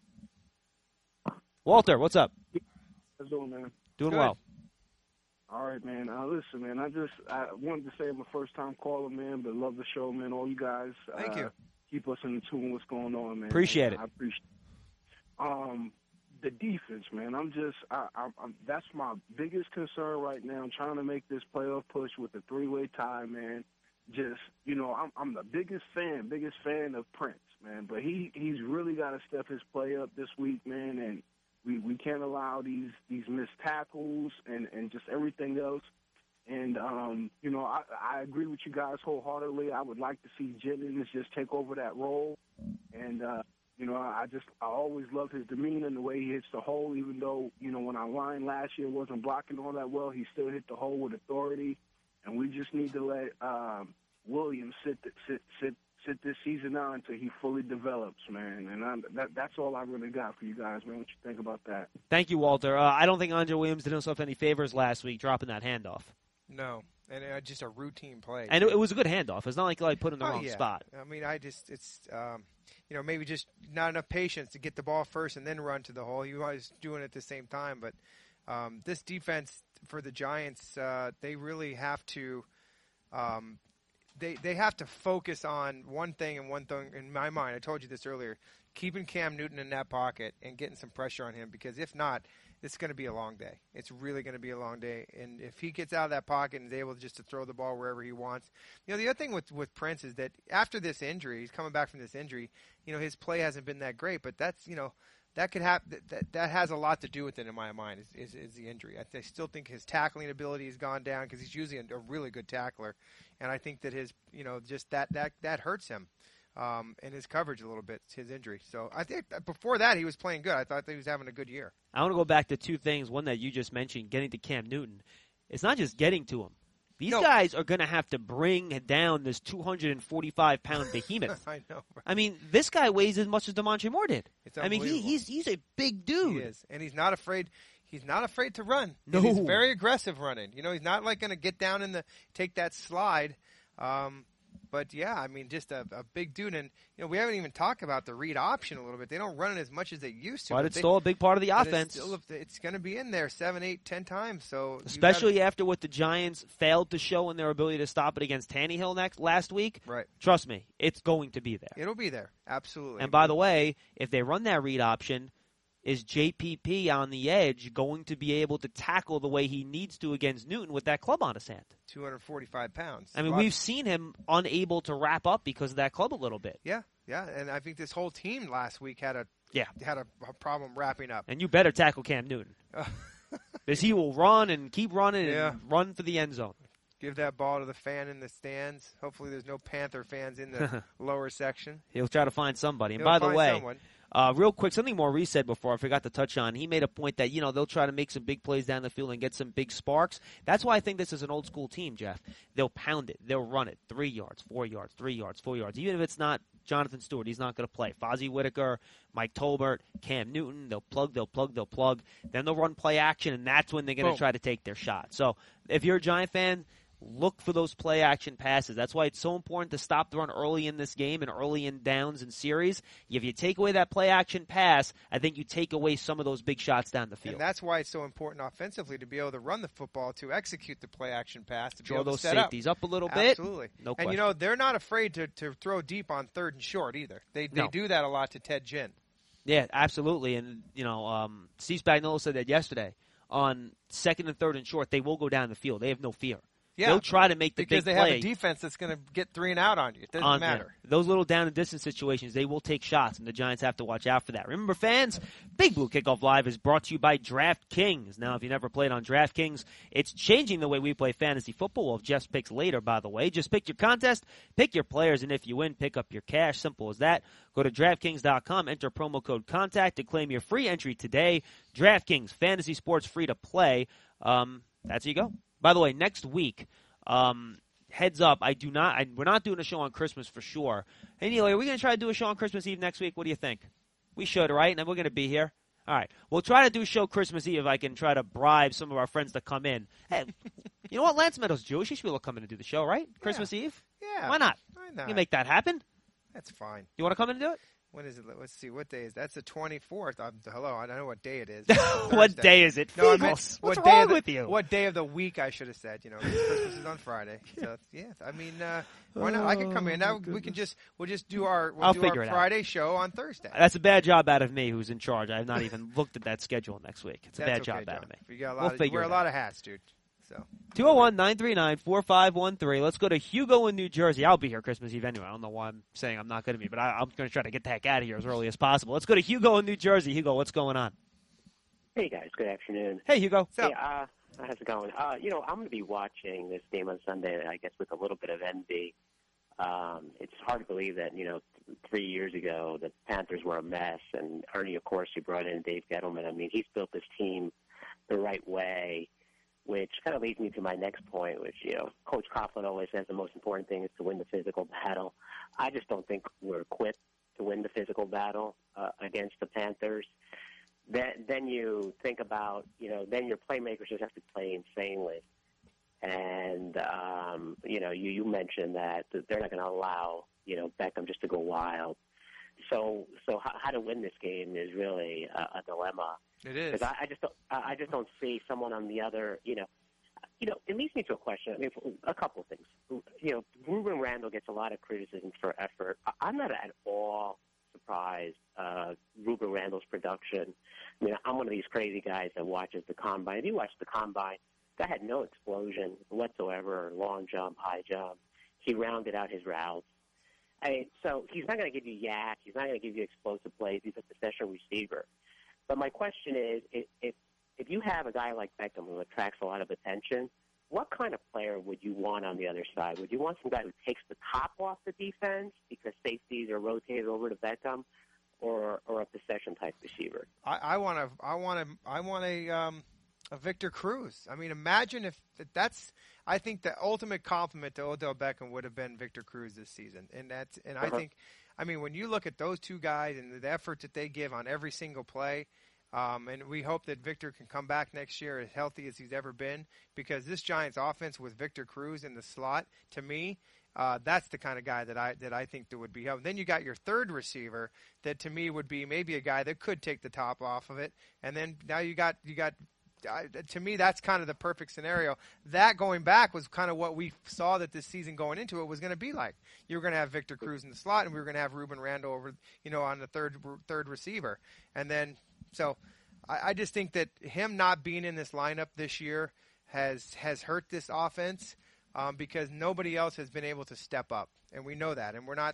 Walter, what's up? How's it doing, man? Doing Good. well. All right, man. Listen, man, I wanted to say I'm a first-time caller, man, but love the show, man. All you guys. Thank you. Keep us in tune what's going on, man. Appreciate it. I appreciate it. the defense, man. I'm that's my biggest concern right now. I'm trying to make this playoff push with the three-way tie, man. Just, I'm the biggest fan of Prince, man. But he's really got to step his play up this week, man. And we can't allow these missed tackles and just everything else. And, I agree with you guys wholeheartedly. I would like to see Jennings just take over that role. And, I always loved his demeanor and the way he hits the hole, even though, when our line last year wasn't blocking all that well, he still hit the hole with authority. And we just need to let Williams sit this season out until he fully develops, man. And that's all I really got for you guys, man. What you think about that? Thank you, Walter. I don't think Andre Williams did himself any favors last week dropping that handoff. No, and just a routine play. And it was a good handoff. It's not like put in the wrong spot. I mean, it's maybe just not enough patience to get the ball first and then run to the hole. He was doing it at the same time. But this defense for the Giants, they really have to they have to focus on one thing and one thing in my mind. I told you this earlier, keeping Cam Newton in that pocket and getting some pressure on him, because if not, it's going to be a long day. It's really going to be a long day. And if he gets out of that pocket and is able just to throw the ball wherever he wants. The other thing with Prince is that after this injury, he's coming back from this injury, his play hasn't been that great, but that's, that could have that has a lot to do with it in my mind is the injury. I still think his tackling ability has gone down because he's usually a really good tackler. And I think that his, just that hurts him. And his coverage a little bit, his injury. So I think before that he was playing good. I thought that he was having a good year. I want to go back to two things. One that you just mentioned, getting to Cam Newton. It's not just getting to him. These guys are going to have to bring down this 245-pound behemoth. I know. Right? I mean, this guy weighs as much as DeMontre Moore did. It's I mean, he's a big dude. He is, and he's not afraid. He's not afraid to run. No, he's very aggressive running. He's not like going to get down take that slide. But yeah, I mean, just a big dude, and we haven't even talked about the read option a little bit. They don't run it as much as they used to. But it's still a big part of the offense. It's going to be in there 7, 8, 10 times. So especially after what the Giants failed to show in their ability to stop it against Tannehill last week. Right. Trust me, it's going to be there. It'll be there, absolutely. And by the way, if they run that read option, is JPP on the edge going to be able to tackle the way he needs to against Newton with that club on his hand? 245 pounds. I mean, we've seen him unable to wrap up because of that club a little bit. Yeah, and I think this whole team last week had a problem wrapping up. And you better tackle Cam Newton. Because he will run and keep running and run for the end zone. Give that ball to the fan in the stands. Hopefully there's no Panther fans in the lower section. He'll try to find somebody. And by the way, someone. Real quick, something Maurice said before I forgot to touch on. He made a point that, they'll try to make some big plays down the field and get some big sparks. That's why I think this is an old school team, Jeff. They'll pound it. They'll run it. 3 yards, 4 yards, 3 yards, 4 yards. Even if it's not Jonathan Stewart, he's not going to play. Fozzie Whitaker, Mike Tolbert, Cam Newton, they'll plug. Then they'll run play action, and that's when they're going to try to take their shot. So if you're a Giant fan, look for those play-action passes. That's why it's so important to stop the run early in this game and early in downs and series. If you take away that play-action pass, I think you take away some of those big shots down the field. And that's why it's so important offensively to be able to run the football, to execute the play-action pass, to draw be able those to set safeties up a little bit. Absolutely. No question. And, they're not afraid to throw deep on 3rd and short either. They do that a lot to Ted Ginn. Yeah, absolutely. And, Steve Spagnuolo said that yesterday. On 2nd and 3rd and short, they will go down the field. They have no fear. Yeah, they'll try to make the because big they play. have a defense that's going to get 3 and out on you. It doesn't matter. Those little down and distance situations, they will take shots, and the Giants have to watch out for that. Remember, fans, Big Blue Kickoff Live is brought to you by DraftKings. Now, if you never played on DraftKings, it's changing the way we play fantasy football. We'll have Jeff's picks later, by the way. Just pick your contest, pick your players, and if you win, pick up your cash. Simple as that. Go to DraftKings.com, enter promo code CONTACT to claim your free entry today. DraftKings, fantasy sports free to play. That's how you go. By the way, next week, heads up, we're not doing a show on Christmas for sure. Hey, Neil, are we going to try to do a show on Christmas Eve next week? What do you think? We should, right? And then we're going to be here. All right. We'll try to do a show Christmas Eve if I can try to bribe some of our friends to come in. Hey, you know what? Lance Meadows Jewish. He should be able to come in and do the show, right? Christmas Eve? Yeah. Why not? Why not? You can make that happen. That's fine. You want to come in and do it? When is it? Let's see. What day is that? That's the 24th. Hello, I don't know what day it is. What day is it? No, I meant What's what wrong day with you? What day of the week I should have said. Christmas is on Friday. So yeah, I mean, why not? I can come in. Now we'll just do our Friday show on Thursday. That's a bad job out of me, who's in charge. I have not even looked at that schedule next week. It's a bad job out of me. You wear a lot of hats, dude. So 201-939-4513. Let's go to Hugo in New Jersey. I'll be here Christmas Eve anyway. I don't know why I'm saying I'm not going to be, but I'm going to try to get the heck out of here as early as possible. Let's go to Hugo in New Jersey. Hugo, what's going on? Hey, guys. Good afternoon. Hey, Hugo. Hey, how's it going? I'm going to be watching this game on Sunday, I guess, with a little bit of envy. It's hard to believe that, 3 years ago the Panthers were a mess, and Ernie, of course, he brought in Dave Gettleman. I mean, he's built this team the right way, which kind of leads me to my next point, which, Coach Coughlin always says the most important thing is to win the physical battle. I just don't think we're equipped to win the physical battle against the Panthers. Then you think about, then your playmakers just have to play insanely. And, you mentioned that they're not going to allow, Beckham just to go wild. So how to win this game is really a dilemma. It is. Because I just don't see someone on the other, it leads me to a question. I mean, a couple of things. Ruben Randall gets a lot of criticism for effort. I'm not at all surprised Ruben Randall's production. I mean, I'm one of these crazy guys that watches the Combine. If you watch the Combine, guy had no explosion whatsoever, long jump, high jump. He rounded out his routes. I mean, so he's not going to give you yak. He's not going to give you explosive plays. He's a possession receiver. But my question is, if you have a guy like Beckham who attracts a lot of attention, what kind of player would you want on the other side? Would you want some guy who takes the top off the defense because safeties are rotated over to Beckham, or a possession type receiver? I want a Victor Cruz. I mean, imagine if that's. I think the ultimate compliment to Odell Beckham would have been Victor Cruz this season, I think. I mean, when you look at those two guys and the effort that they give on every single play, and we hope that Victor can come back next year as healthy as he's ever been, because this Giants offense with Victor Cruz in the slot, to me, that's the kind of guy that I think that would be helpful. Then you got your third receiver that to me would be maybe a guy that could take the top off of it, and then now you got. To me, that's kind of the perfect scenario. That going back was kind of what we saw that this season going into it was going to be like. You were going to have Victor Cruz in the slot, and we were going to have Ruben Randall over, on the third receiver. And then, so I just think that him not being in this lineup this year has hurt this offense because nobody else has been able to step up, and we know that. And we're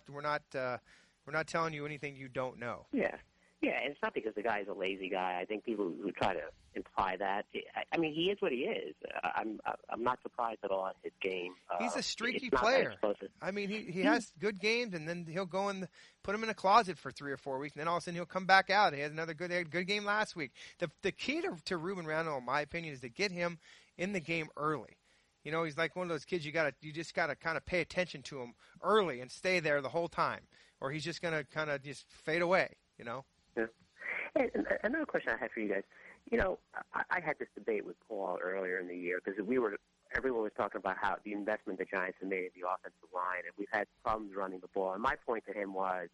not telling you anything you don't know. Yeah. Yeah, and it's not because the guy's a lazy guy. I think people who try to imply that. I mean, he is what he is. I'm not surprised at all at his game. He's a streaky player. I mean, he has good games, and then he'll go and put him in a closet for 3 or 4 weeks, and then all of a sudden he'll come back out. He had another good game last week. The key to Ruben Randall, in my opinion, is to get him in the game early. He's like one of those kids you just gotta kind of pay attention to him early and stay there the whole time, or he's just gonna kind of just fade away. Yeah. And another question I had for you guys. I had this debate with Paul earlier in the year because everyone was talking about how the investment the Giants have made in the offensive line, and we've had problems running the ball. And my point to him was,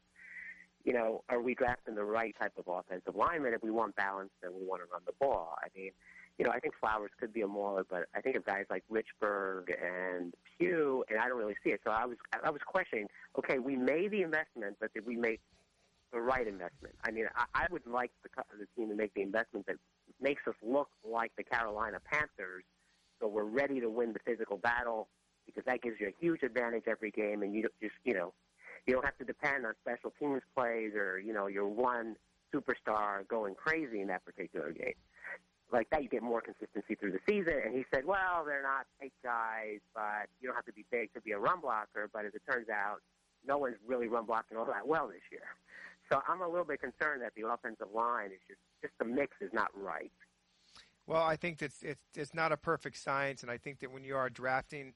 are we drafting the right type of offensive lineman? If we want balance, then we want to run the ball. I mean, I think Flowers could be a mauler, but I think of guys like Richburg and Pugh, and I don't really see it. So I was questioning, okay, we made the investment, but did we make the right investment? I mean, I would like the team to make the investment that makes us look like the Carolina Panthers, so we're ready to win the physical battle, because that gives you a huge advantage every game, and you don't have to depend on special teams plays or your one superstar going crazy in that particular game. Like that, you get more consistency through the season. And he said, well, they're not big guys, but you don't have to be big to be a run blocker. But as it turns out, no one's really run blocking all that well this year. So I'm a little bit concerned that the offensive line is just the mix is not right. Well, I think that it's not a perfect science, and I think that when you are drafting,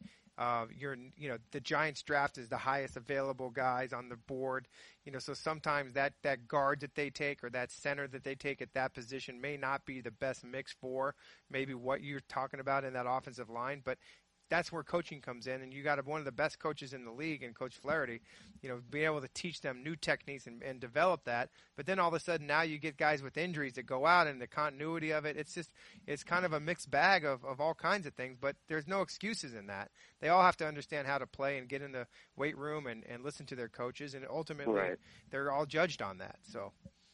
the Giants draft is the highest available guys on the board. So sometimes that guard that they take or that center that they take at that position may not be the best mix for maybe what you're talking about in that offensive line. But that's where coaching comes in, and you got one of the best coaches in the league, and Coach Flaherty, being able to teach them new techniques and develop that. But then all of a sudden now you get guys with injuries that go out, and the continuity of it, it's kind of a mixed bag of all kinds of things. But there's no excuses in that. They all have to understand how to play and get in the weight room and listen to their coaches, and ultimately they're all judged on that. So.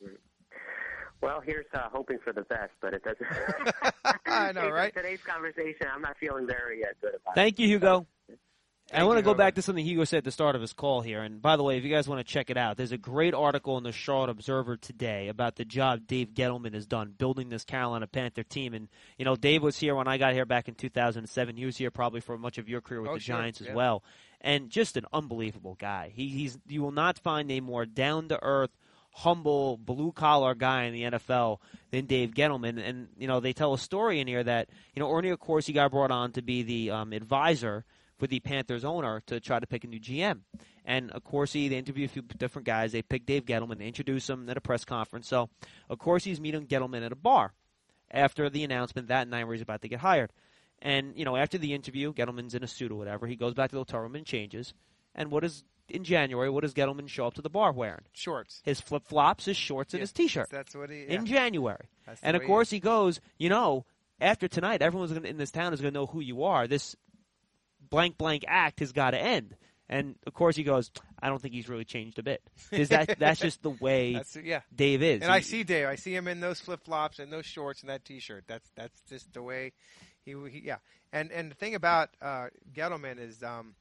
Well, here's hoping for the best, but it doesn't. I know, right? Today's conversation, I'm not feeling very good about it. Thank you, Hugo. I want to go back to something Hugo said at the start of his call here. And by the way, if you guys want to check it out, there's a great article in the Charlotte Observer today about the job Dave Gettleman has done building this Carolina Panther team. And, Dave was here when I got here back in 2007. He was here probably for much of your career with the Giants as well. And just an unbelievable guy. You will not find a more down-to-earth, humble, blue-collar guy in the NFL than Dave Gettleman. And, they tell a story in here that, Ernie, of course, he got brought on to be the advisor for the Panthers owner to try to pick a new GM. And, of course, they interviewed a few different guys. They picked Dave Gettleman. They introduced him at a press conference. So, of course, he's meeting Gettleman at a bar after the announcement that night where he's about to get hired. And, after the interview, Gettleman's in a suit or whatever. He goes back to the hotel room and changes. And in January, what does Gettleman show up to the bar wearing? Shorts. His flip-flops, his shorts, and his T-shirt. That's what he. In January. And, of way course, he goes, after tonight, everyone's in this town is going to know who you are. This blank act has got to end. And, of course, he goes, I don't think he's really changed a bit. Because that's just the way Dave is. And I see Dave. I see him in those flip-flops and those shorts and that T-shirt. That's just the way he. And the thing about Gettleman is,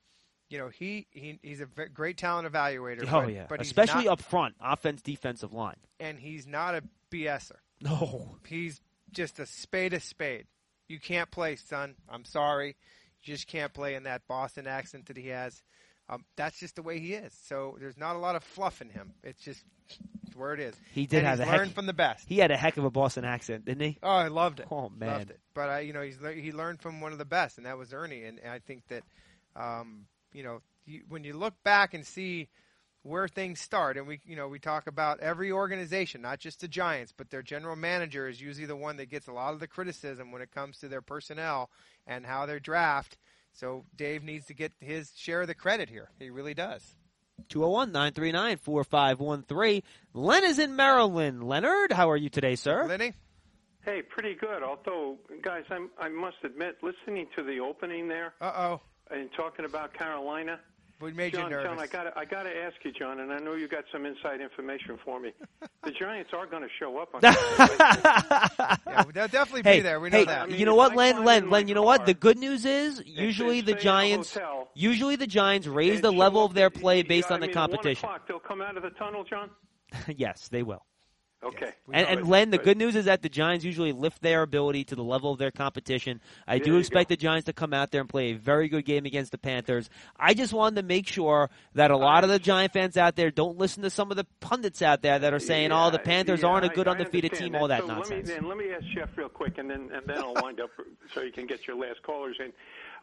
he's a great talent evaluator. But especially up front, offense, defensive line. And he's not a BSer. No. He's just a spade. You can't play, son. I'm sorry. You just can't play in that Boston accent that he has. That's just the way he is. So there's not a lot of fluff in him. It's just where it is. He did have learned from the best. He had a heck of a Boston accent, didn't he? Oh, I loved it. Oh man, loved it. But he learned from one of the best, and that was Ernie. And I think that when you look back and see where things start, and we talk about every organization, not just the Giants, but their general manager is usually the one that gets a lot of the criticism when it comes to their personnel and how they draft. So Dave needs to get his share of the credit here. He really does. 201-939-4513. Len is in Maryland. Leonard, how are you today, sir? Lenny? Hey, pretty good. Although, guys, I must admit, listening to the opening there and talking about Carolina, what made you nervous? John, I got to ask you, John, and I know you got some inside information for me. The Giants are going to show up on they'll definitely be there. We know that. I mean, you know what, Len? You know what? The good news is usually the Giants raise the level of their play based on the competition. 1 o'clock, they'll come out of the tunnel, John? Yes, they will. Okay. Yes. And Len, the good news is that the Giants usually lift their ability to the level of their competition. I do expect the Giants to come out there and play a very good game against the Panthers. I just wanted to make sure that a lot of the Giant fans out there don't listen to some of the pundits out there that are saying, the Panthers aren't a good undefeated team, all that nonsense. Let me ask Jeff real quick, and then I'll wind up so you can get your last callers in.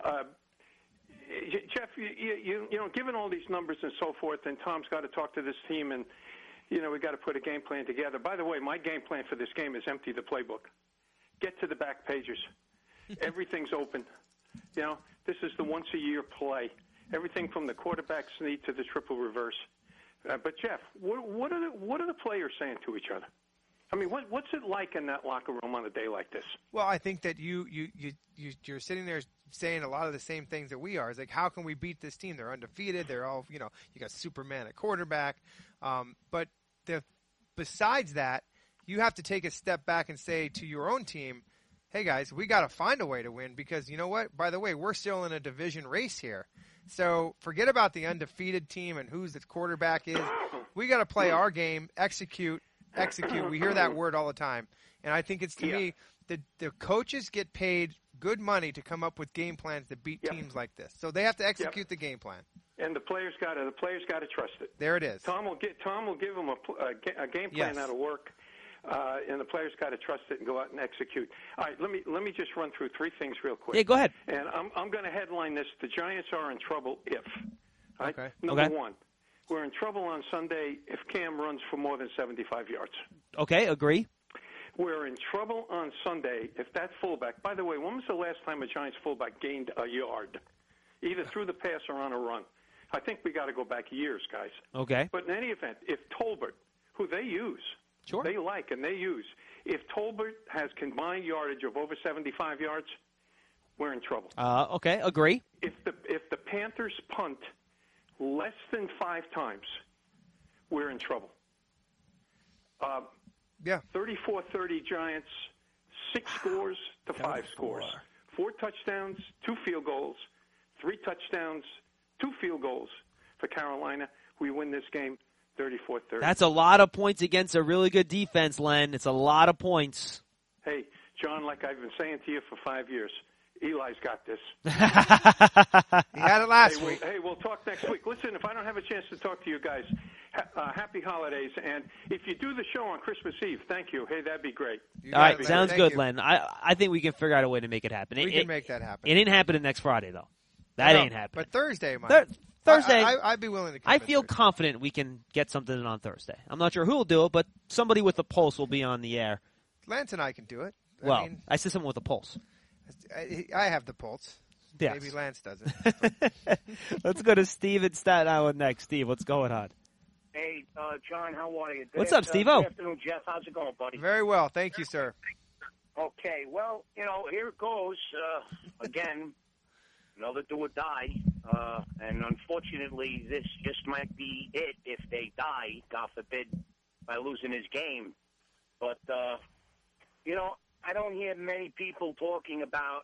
Jeff, given all these numbers and so forth, and Tom's got to talk to this team, and we got to put a game plan together. By the way, my game plan for this game is empty the playbook. Get to the back pages. Everything's open. This is the once-a-year play. Everything from the quarterback sneak to the triple reverse. But Jeff, what are the players saying to each other? I mean, what's it like in that locker room on a day like this? Well, I think that you're sitting there saying a lot of the same things that we are. It's like, how can we beat this team? They're undefeated. They're all, you got Superman at quarterback. But besides that, you have to take a step back and say to your own team, hey, guys, we got to find a way to win because you know what? By the way, we're still in a division race here. So forget about the undefeated team and who's the quarterback is. We got to play our game, execute. We hear that word all the time. And I think it's, to me, the coaches get paid good money to come up with game plans that beat teams like this. So they have to execute the game plan. And the players got to trust it. There it is. Tom will give them a game plan that'll work, and the players got to trust it and go out and execute. All right, let me just run through three things real quick. Yeah, go ahead. And I'm going to headline this: the Giants are in trouble if. Right? Okay. Number one, we're in trouble on Sunday if Cam runs for more than 75 yards. Okay, agree. We're in trouble on Sunday if that fullback. By the way, when was the last time a Giants fullback gained a yard, either through the pass or on a run? I think we got to go back years, guys. Okay. But in any event, if Tolbert, who they use, sure, they like and they use, if Tolbert has combined yardage of over 75 yards, we're in trouble. Okay, agree. If the Panthers punt less than 5 times, we're in trouble. 34-30 Giants, 6 scores to 5 scores. 4 touchdowns, 2 field goals, 3 touchdowns, 2 field goals for Carolina. We win this game 34-30. That's a lot of points against a really good defense, Len. It's a lot of points. Hey, John, like I've been saying to you for 5 years, Eli's got this. He had it last week. Hey, we'll talk next week. Listen, if I don't have a chance to talk to you guys, happy holidays. And if you do the show on Christmas Eve, thank you. Hey, that'd be great. All right, sounds good, Len. I think we can figure out a way to make it happen. We can make that happen. It ain't happening next Friday, though. That ain't happening. But Thursday, Mike. Thursday, I'd be willing to come I feel confident we can get something in on Thursday. I'm not sure who will do it, but somebody with a pulse will be on the air. Lance and I can do it. I said someone with a pulse. I have the pulse. Yes. Maybe Lance doesn't. Let's go to Steve in Staten Island next. Steve, what's going on? Hey, John, how are you? What's up, Steve-O? Good afternoon, Jeff. How's it going, buddy? Very well. Thank you, sir. Okay, well, here it goes. Again, another do or die. And unfortunately, this just might be it if they die, God forbid, by losing his game. But, I don't hear many people talking about,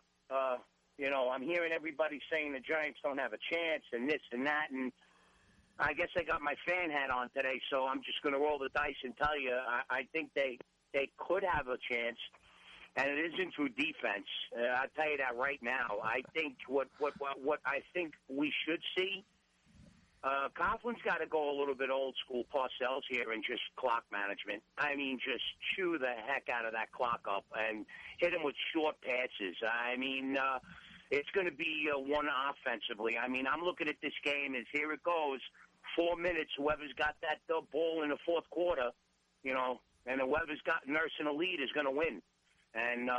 I'm hearing everybody saying the Giants don't have a chance and this and that. And I guess I got my fan hat on today, so I'm just going to roll the dice and tell you I think they could have a chance. And it isn't through defense. I'll tell you that right now. I think what I think we should see, Coughlin's got to go a little bit old school Parcells here and just clock management. I mean, just chew the heck out of that clock up and hit him with short passes. I mean, it's going to be one offensively. I mean, I'm looking at this game as here it goes. 4 minutes, whoever's got that ball in the fourth quarter, and whoever's got nursing a lead is going to win. And,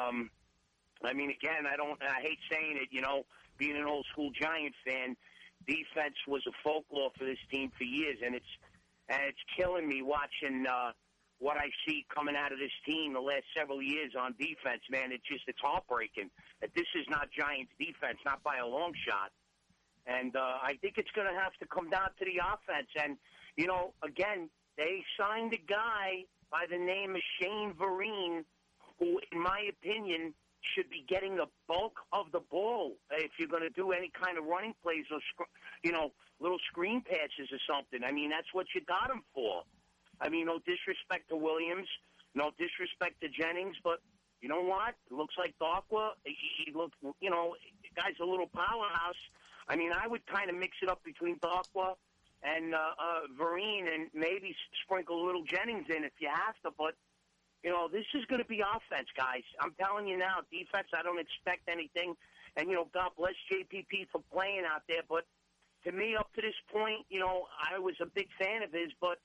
I mean, again, I hate saying it, being an old school Giant fan, defense was a folklore for this team for years, and it's killing me watching what I see coming out of this team the last several years on defense, man. It's heartbreaking that this is not Giants defense, not by a long shot. And I think it's going to have to come down to the offense. And, again, they signed a guy by the name of Shane Vereen, who, in my opinion, should be getting the bulk of the ball if you're going to do any kind of running plays or, little screen passes or something. I mean, that's what you got him for. I mean, no disrespect to Williams, no disrespect to Jennings, but you know what? It looks like Darkwa. He looks, the guy's a little powerhouse. I mean, I would kind of mix it up between Darkwa and Vereen and maybe sprinkle a little Jennings in if you have to, but this is going to be offense, guys. I'm telling you now, defense, I don't expect anything. And, God bless JPP for playing out there. But to me, up to this point, I was a big fan of his. But,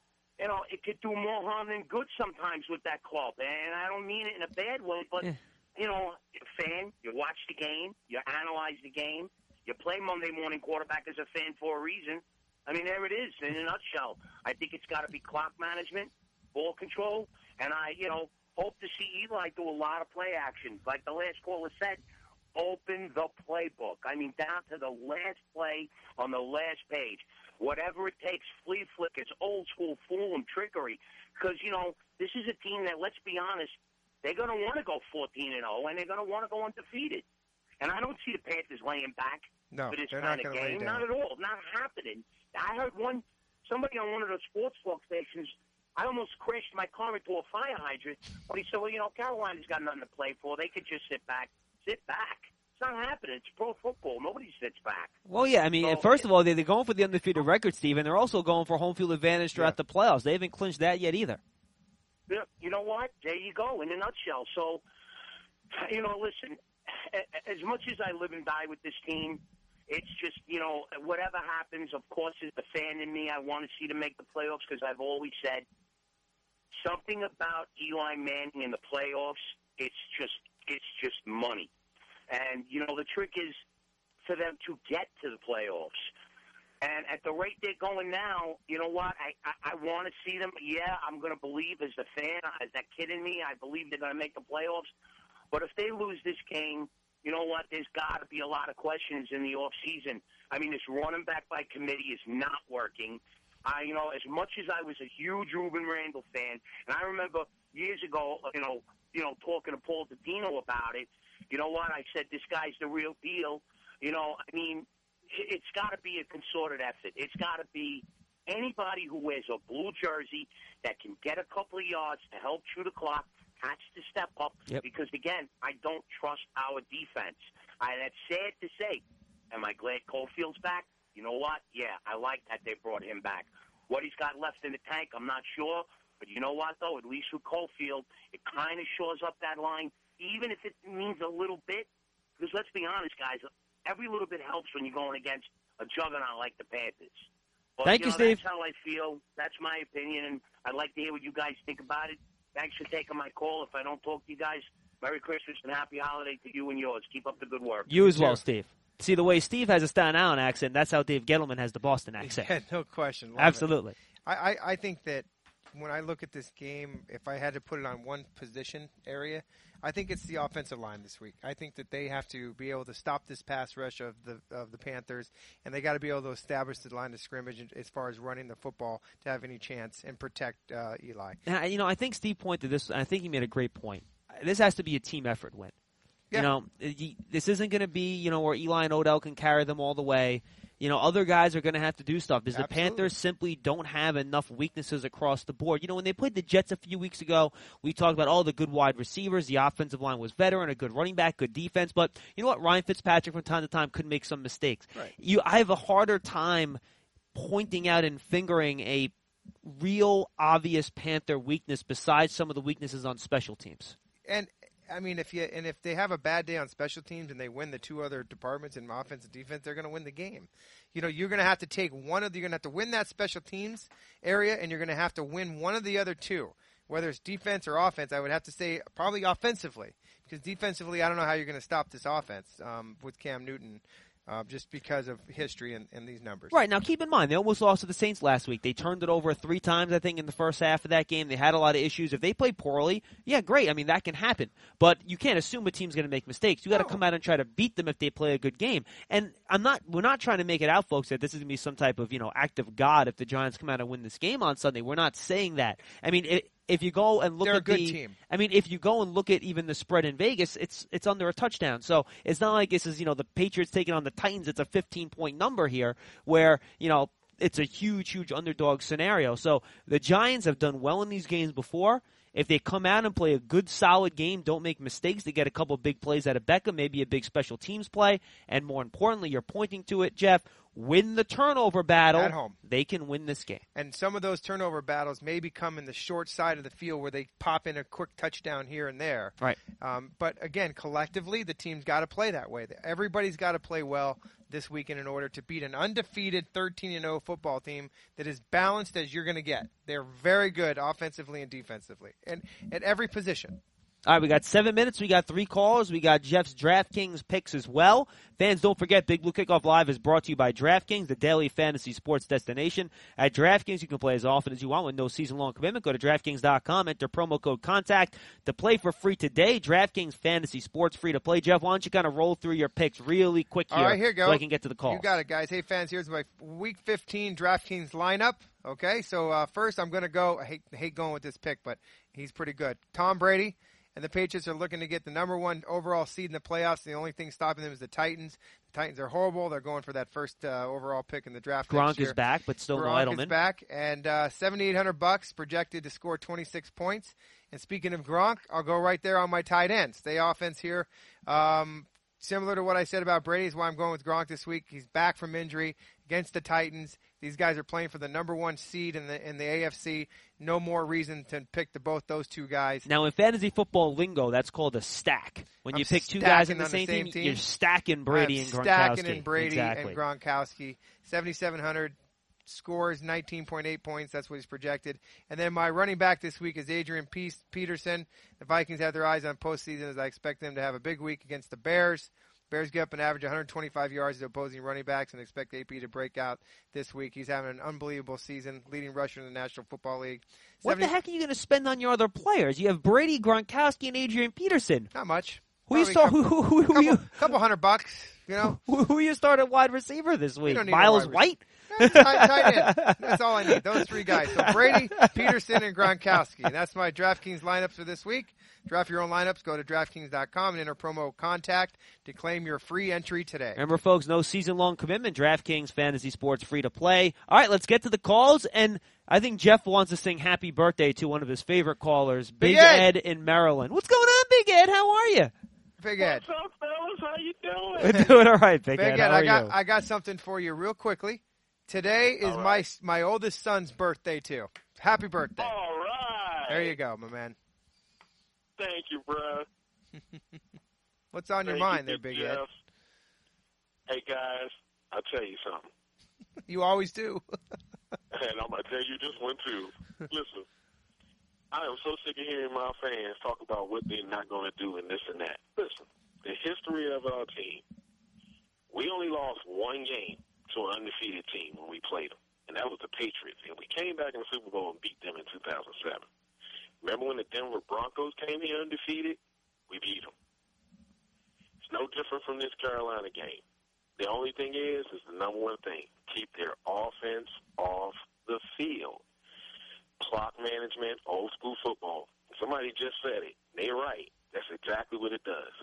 it could do more harm than good sometimes with that club. And I don't mean it in a bad way. But, you're a fan. You watch the game. You analyze the game. You play Monday morning quarterback as a fan for a reason. I mean, there it is in a nutshell. I think it's got to be clock management, ball control. And I, hope to see Eli do a lot of play action. Like the last caller said, open the playbook. I mean, down to the last play on the last page. Whatever it takes, flea flickers, old school, fool 'em, trickery. Because, this is a team that, let's be honest, they're going to want to go 14-0, and they're going to want to go undefeated. And I don't see the Panthers laying back for this kind of game. Not at all. Not happening. I heard somebody on one of the sports talk stations, I almost crashed my car into a fire hydrant. But he said, well, Carolina's got nothing to play for. They could just sit back. Sit back. It's not happening. It's pro football. Nobody sits back. Well, yeah, I mean, first of all, they're going for the undefeated record, Steve, and they're also going for home field advantage throughout the playoffs. They haven't clinched that yet either. Yeah, you know what? There you go, in a nutshell. So, listen, as much as I live and die with this team, it's just, whatever happens, of course, as the fan in me, I want to see them make the playoffs because I've always said something about Eli Manning in the playoffs, it's just money. And, the trick is for them to get to the playoffs. And at the rate they're going now, you know what? I want to see them. Yeah, I'm going to believe as a fan, as that kid in me, I believe they're going to make the playoffs. But if they lose this game, you know what? There's got to be a lot of questions in the off season. I mean, this running back by committee is not working. As much as I was a huge Ruben Randall fan, and I remember years ago, talking to Paul Didino about it, you know what? I said, this guy's the real deal. It's got to be a concerted effort. It's got to be anybody who wears a blue jersey that can get a couple of yards to help chew the clock has to step up. Yep. Because, again, I don't trust our defense. That's sad to say. Am I glad Cofield's back? You know what? Yeah, I like that they brought him back. What he's got left in the tank, I'm not sure. But you know what, though? At least with Cofield, it kind of shores up that line, even if it means a little bit. Because let's be honest, guys, every little bit helps when you're going against a juggernaut like the Panthers. But, Thank you, Steve. That's how I feel. That's my opinion, and I'd like to hear what you guys think about it. Thanks for taking my call. If I don't talk to you guys, Merry Christmas and Happy Holiday to you and yours. Keep up the good work. You as well, Steve. See, the way Steve has a Staten Island accent, that's how Dave Gettleman has the Boston accent. Yeah, no question. Love Absolutely. I think that when I look at this game, if I had to put it on one position area, I think it's the offensive line this week. I think that they have to be able to stop this pass rush of the Panthers, and they got to be able to establish the line of scrimmage as far as running the football to have any chance and protect Eli. Now, I think Steve pointed this, and I think he made a great point. This has to be a team effort win. Yeah. This isn't going to be, where Eli and Odell can carry them all the way. Other guys are going to have to do stuff because Absolutely. the Panthers simply don't have enough weaknesses across the board. When they played the Jets a few weeks ago, we talked about all the good wide receivers. The offensive line was veteran, a good running back, good defense. But you know what? Ryan Fitzpatrick from time to time could make some mistakes. Right. I have a harder time pointing out and fingering a real obvious Panther weakness besides some of the weaknesses on special teams. And I mean, if they have a bad day on special teams and they win the two other departments in offense and defense, they're going to win the game. You're going to have to take you're going to have to win that special teams area, and you're going to have to win one of the other two, whether it's defense or offense. I would have to say probably offensively, because defensively, I don't know how you're going to stop this offense with Cam Newton. Just because of history and these numbers. Right. Now, keep in mind, they almost lost to the Saints last week. They turned it over 3 times, I think, in the first half of that game. They had a lot of issues. If they play poorly, yeah, great. I mean, that can happen. But you can't assume a team's going to make mistakes. You got to come out and try to beat them if they play a good game. And we're not trying to make it out, folks, that this is going to be some type of, act of God if the Giants come out and win this game on Sunday. We're not saying that. I mean, if you go and look They're at a good team. I mean, if you go and look at even the spread in Vegas, it's under a touchdown. So it's not like this is, the Patriots taking on the Titans. It's a 15-point number here where, it's a huge, huge underdog scenario. So the Giants have done well in these games before. If they come out and play a good, solid game, don't make mistakes, they get a couple big plays out of Beckham, maybe a big special teams play, and more importantly, you're pointing to it, Jeff, win the turnover battle. At home. They can win this game. And some of those turnover battles maybe come in the short side of the field where they pop in a quick touchdown here and there. Right. But again, collectively, the team's got to play that way. Everybody's got to play well this weekend in order to beat an undefeated 13-0 football team that is balanced as you're going to get. They're very good offensively and defensively, and at every position. All right, we got 7 minutes. We got 3 callers. We got Jeff's DraftKings picks as well. Fans, don't forget, Big Blue Kickoff Live is brought to you by DraftKings, the daily fantasy sports destination. At DraftKings, you can play as often as you want with no season-long commitment. Go to DraftKings.com, enter promo code CONTACT to play for free today. DraftKings Fantasy Sports, free to play. Jeff, why don't you kind of roll through your picks really quick here, All right, here you go. So I can get to the call. You got it, guys. Hey, fans, here's my Week 15 DraftKings lineup. Okay, so first I'm going to go. I hate going with this pick, but he's pretty good. Tom Brady. And the Patriots are looking to get the number 1 overall seed in the playoffs. The only thing stopping them is the Titans. The Titans are horrible. They're going for that first overall pick in the draft next Gronk year. is back, but still no Gronk Edelman. is back. And $7,800 projected to score 26 points. And speaking of Gronk, I'll go right there on my tight ends. The offense here, similar to what I said about Brady, is why I'm going with Gronk this week. He's back from injury against the Titans. These guys are playing for the number 1 seed in the AFC. No more reason to pick both those two guys. Now, in fantasy football lingo, that's called a stack. When you pick 2 guys on the same team, you're stacking Brady and Gronkowski. Stacking in Brady exactly. and Gronkowski. $7,700. scores 19.8 points. That's what he's projected. And then my running back this week is Adrian Peterson. The Vikings have their eyes on postseason as I expect them to have a big week against the Bears. Bears get up and average 125 yards to opposing running backs and expect AP to break out this week. He's having an unbelievable season, leading rusher in the National Football League. What the heck are you going to spend on your other players? You have Brady, Gronkowski, and Adrian Peterson. Not much. Who you start? Who couple $100, you know. Who you start at wide receiver this week? Miles White. Tight end. That's all I need. Those three guys. So Brady, Peterson, and Gronkowski. And that's my DraftKings lineups for this week. Draft your own lineups. Go to DraftKings.com and enter promo CONTACT to claim your free entry today. Remember, folks, no season-long commitment. DraftKings Fantasy Sports free to play. All right, let's get to the calls. And I think Jeff wants to sing happy birthday to one of his favorite callers, Big Ed in Maryland. What's going on, Big Ed? How are you? Big Ed. What's up, fellas? How you doing? We're doing all right, Big Ed. Ed, How are you? I got something for you real quickly. Today is my oldest son's birthday, too. Happy birthday. All right. There you go, my man. Thank you, bro. What's on your mind there, Big Ed? Hey, guys, I'll tell you something. You always do. And I'm going to tell you this one, too. Listen, I am so sick of hearing my fans talk about what they're not going to do and this and that. Listen, the history of our team, we only lost one game to an undefeated team when we played them, and that was the Patriots. And we came back in the Super Bowl and beat them in 2007. Remember when the Denver Broncos came here undefeated? We beat them. It's no different from this Carolina game. The only thing is the number one thing, keep their offense off the field. Clock management, old school football. Somebody just said it. They're right. That's exactly what it does.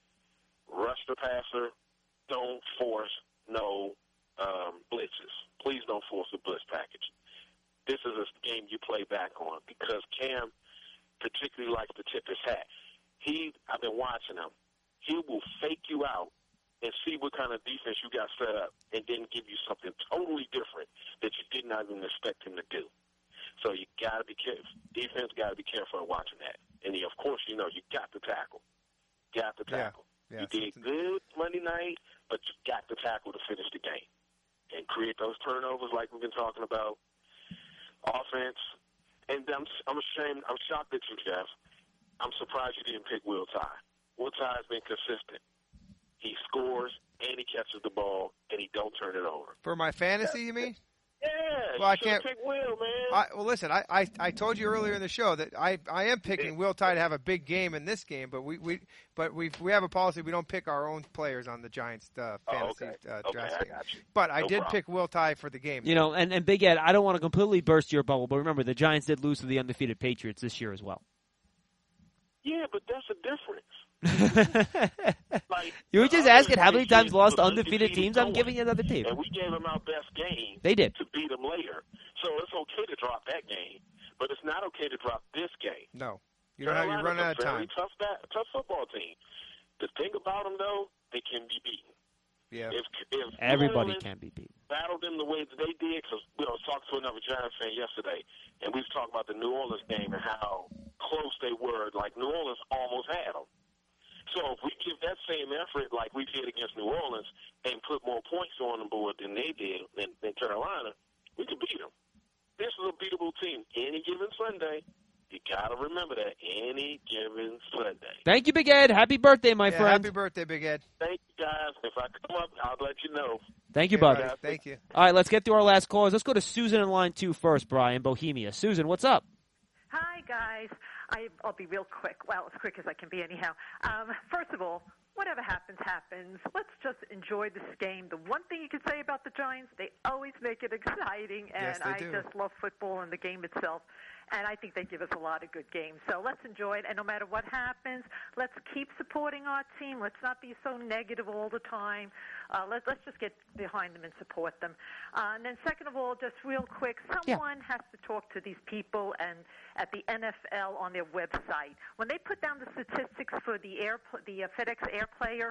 Rush the passer. Don't force no blitzes. Please don't force a blitz package. This is a game you play back on because Cam particularly likes to tip his hat. I've been watching him. He will fake you out and see what kind of defense you got set up and then give you something totally different that you did not even expect him to do. So you got to be careful. Defense got to be careful of watching that. And, of course, you got to tackle. Got to tackle. Yeah, you did good Monday night, but you got to tackle to finish the game and create those turnovers like we've been talking about. Offense. And I'm ashamed. I'm shocked at you, Jeff. I'm surprised you didn't pick Will Tye. Will Tye has been consistent. He scores, and he catches the ball, and he don't turn it over. For my fantasy, you mean? Yeah, well, I can't pick Will, man. Well, listen, I told you earlier in the show that I am picking Will Tye to have a big game in this game, but we have a policy we don't pick our own players on the Giants fantasy draft game. But I did pick Will Tye for the game. And Big Ed, I don't want to completely burst your bubble, but remember the Giants did lose to the undefeated Patriots this year as well. Yeah, but that's a difference. You were just asking how many times lost to undefeated teams. I'm giving you another team. And we gave them our best game. They did. To beat them later. So it's okay to drop that game, but it's not okay to drop this game. No. You don't have you run out of time. Tough football team. The thing about them, though, they can be beaten. Yeah. If everybody can be beaten. Battle them the way that they did, because I was talking to another Giants fan yesterday, and we was talking about the New Orleans game and how close they were. Like, New Orleans almost had them. So if we give that same effort like we did against New Orleans and put more points on the board than they did in Carolina, we could beat them. This is a beatable team. Any given Sunday, you got to remember that. Any given Sunday. Thank you, Big Ed. Happy birthday, my friend. Happy birthday, Big Ed. Thank you, guys. If I come up, I'll let you know. Thank you, bud. Thank you. All right, let's get to our last callers. Let's go to Susan in line 2 first, Brian, Bohemia. Susan, what's up? Hi, guys. I'll be real quick. Well, as quick as I can be anyhow. First of all, whatever happens, happens. Let's just enjoy this game. The one thing you can say about the Giants, they always make it exciting, and yes, they do. I just love football and the game itself. And I think they give us a lot of good games. So let's enjoy it. And no matter what happens, let's keep supporting our team. Let's not be so negative all the time. Let's just get behind them and support them. And then second of all, just real quick, someone has to talk to these people and at the NFL on their website. When they put down the statistics for the FedEx Air player,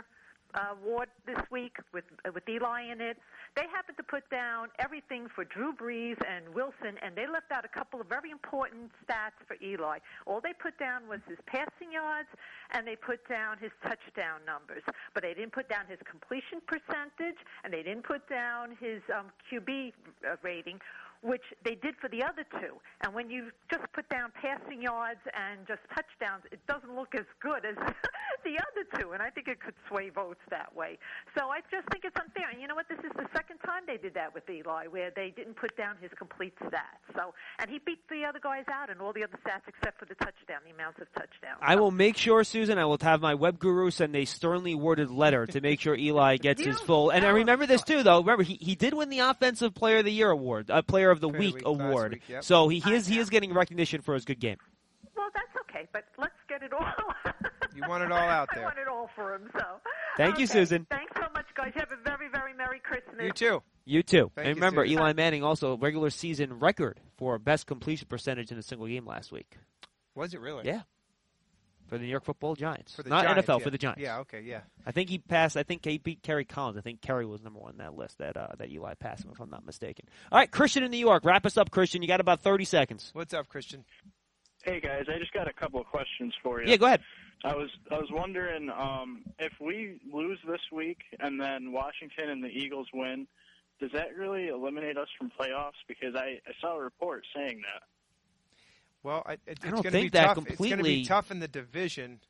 award this week with Eli in it. They happened to put down everything for Drew Brees and Wilson, and they left out a couple of very important stats for Eli. All they put down was his passing yards, and they put down his touchdown numbers. But they didn't put down his completion percentage, and they didn't put down his QB rating, which they did for the other two. And when you just put down passing yards and just touchdowns, it doesn't look as good as the other two, and I think it could sway votes that way. So I just think it's unfair. And you know what? This is the second time they did that with Eli, where they didn't put down his complete stats. So, and he beat the other guys out in all the other stats except for the touchdown, the amounts of touchdowns. I will make sure, Susan, I will have my web guru send a sternly worded letter to make sure Eli gets his full. And I remember this, too, though. Remember, he did win the Offensive Player of the Year award, Player of the Week award. Week, yep. So he is getting recognition for his good game. Well, that's okay, but let's get it all. You want it all out there. I want it all for him, so. Thank you, Susan. Thanks so much, guys. You have a very, very Merry Christmas. You too. You too. Thank and you, remember, Susan. Eli Manning also regular season record for best completion percentage in a single game last week. Was it really? Yeah. For the New York Football Giants. For the Not Giants, NFL, yeah. for the Giants. Yeah, okay, yeah. I think he beat Kerry Collins. I think Kerry was number one on that list that Eli passed him, if I'm not mistaken. All right, Christian in New York. Wrap us up, Christian. You got about 30 seconds. What's up, Christian? Hey, guys. I just got a couple of questions for you. Yeah, go ahead. I was wondering if we lose this week and then Washington and the Eagles win, does that really eliminate us from playoffs? Because I saw a report saying that. Well, it's don't going to think be that tough. completely- It's going to be tough in the division.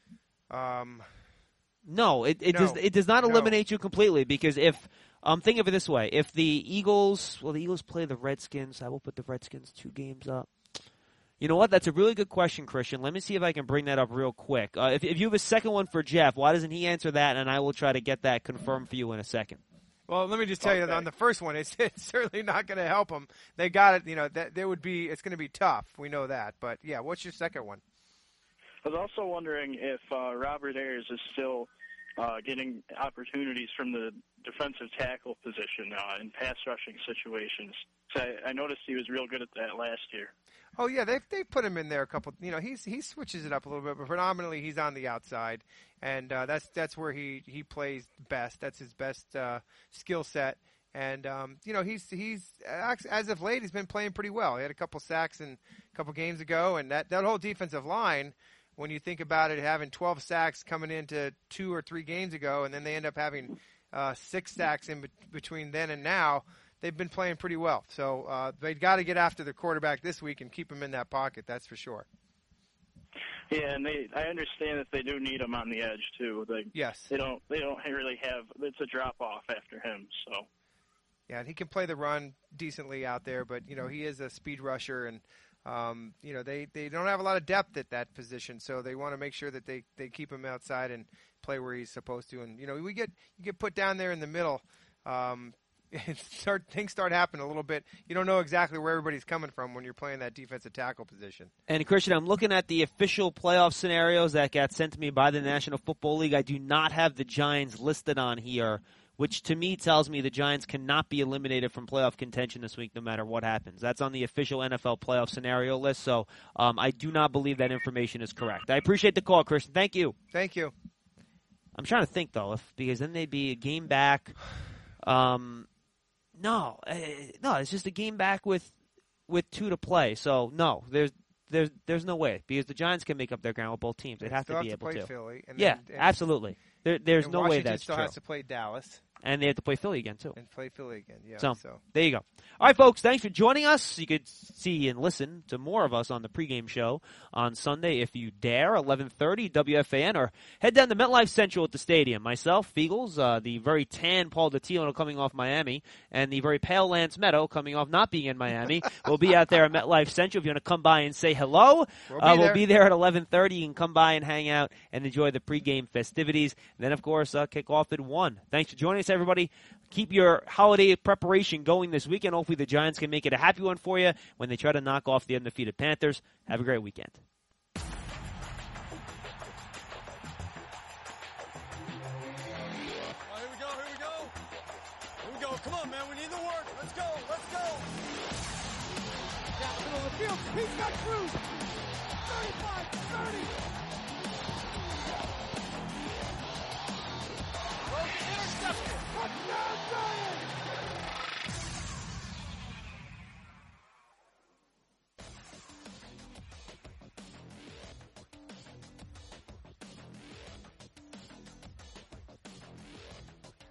No, it does not eliminate you completely because if think of it this way: if the Eagles play the Redskins, I will put the Redskins 2 games up. You know what? That's a really good question, Christian. Let me see if I can bring that up real quick. If you have a second one for Jeff, why doesn't he answer that? And I will try to get that confirmed for you in a second. Well, let me just tell you that on the first one, it's certainly not going to help them. They got it. You know that there would be. It's going to be tough. We know that. But yeah, what's your second one? I was also wondering if Robert Ayers is still getting opportunities from the defensive tackle position in pass rushing situations. So I noticed he was real good at that last year. Oh yeah, they put him in there a couple. You know, he switches it up a little bit, but predominantly he's on the outside, and that's where he plays best. That's his best skill set. And you know, he's as of late he's been playing pretty well. He had a couple sacks a couple games ago, and that whole defensive line. When you think about it, having 12 sacks coming into 2 or 3 games ago, and then they end up having 6 sacks in between then and now, they've been playing pretty well. So they've got to get after the quarterback this week and keep him in that pocket. That's for sure. Yeah, and I understand that they do need him on the edge too. Yes. They don't really have. It's a drop off after him. So. Yeah, and he can play the run decently out there, but you know he is a speed rusher and. You know, they don't have a lot of depth at that position, so they want to make sure that they keep him outside and play where he's supposed to. And, you know, you get put down there in the middle, things start happening a little bit. You don't know exactly where everybody's coming from when you're playing that defensive tackle position. And, Christian, I'm looking at the official playoff scenarios that got sent to me by the National Football League. I do not have the Giants listed on here, which to me tells me the Giants cannot be eliminated from playoff contention this week no matter what happens. That's on the official NFL playoff scenario list, so I do not believe that information is correct. I appreciate the call, Christian. Thank you. Thank you. I'm trying to think, though, because then they'd be a game back. No, it's just a game back with 2 to play. So, no, there's no way because the Giants can make up their ground with both teams. They'd have to be able to. Philly, and yeah, then, absolutely. There's no way that's still true. has to play Dallas. And they have to play Philly again, too. And play Philly again, yeah. So, there you go. All right, folks, thanks for joining us. You could see and listen to more of us on the pregame show on Sunday if you dare, 11:30 WFAN, or head down to MetLife Central at the stadium. Myself, Feagles, the very tan Paul Dottino coming off Miami, and the very pale Lance Meadow coming off not being in Miami. We'll be out there at MetLife Central. If you want to come by and say hello, we'll be there at 11:30. You can come by and hang out and enjoy the pregame festivities. And then, of course, kick off at 1. Thanks for joining us, everybody. Keep your holiday preparation going this weekend. Hopefully the Giants can make it a happy one for you when they try to knock off the undefeated Panthers. Have a great weekend. Here we go. Come on, man. We need the work. Let's go. Down the middle of the field. He's got Cruz. 35, 30.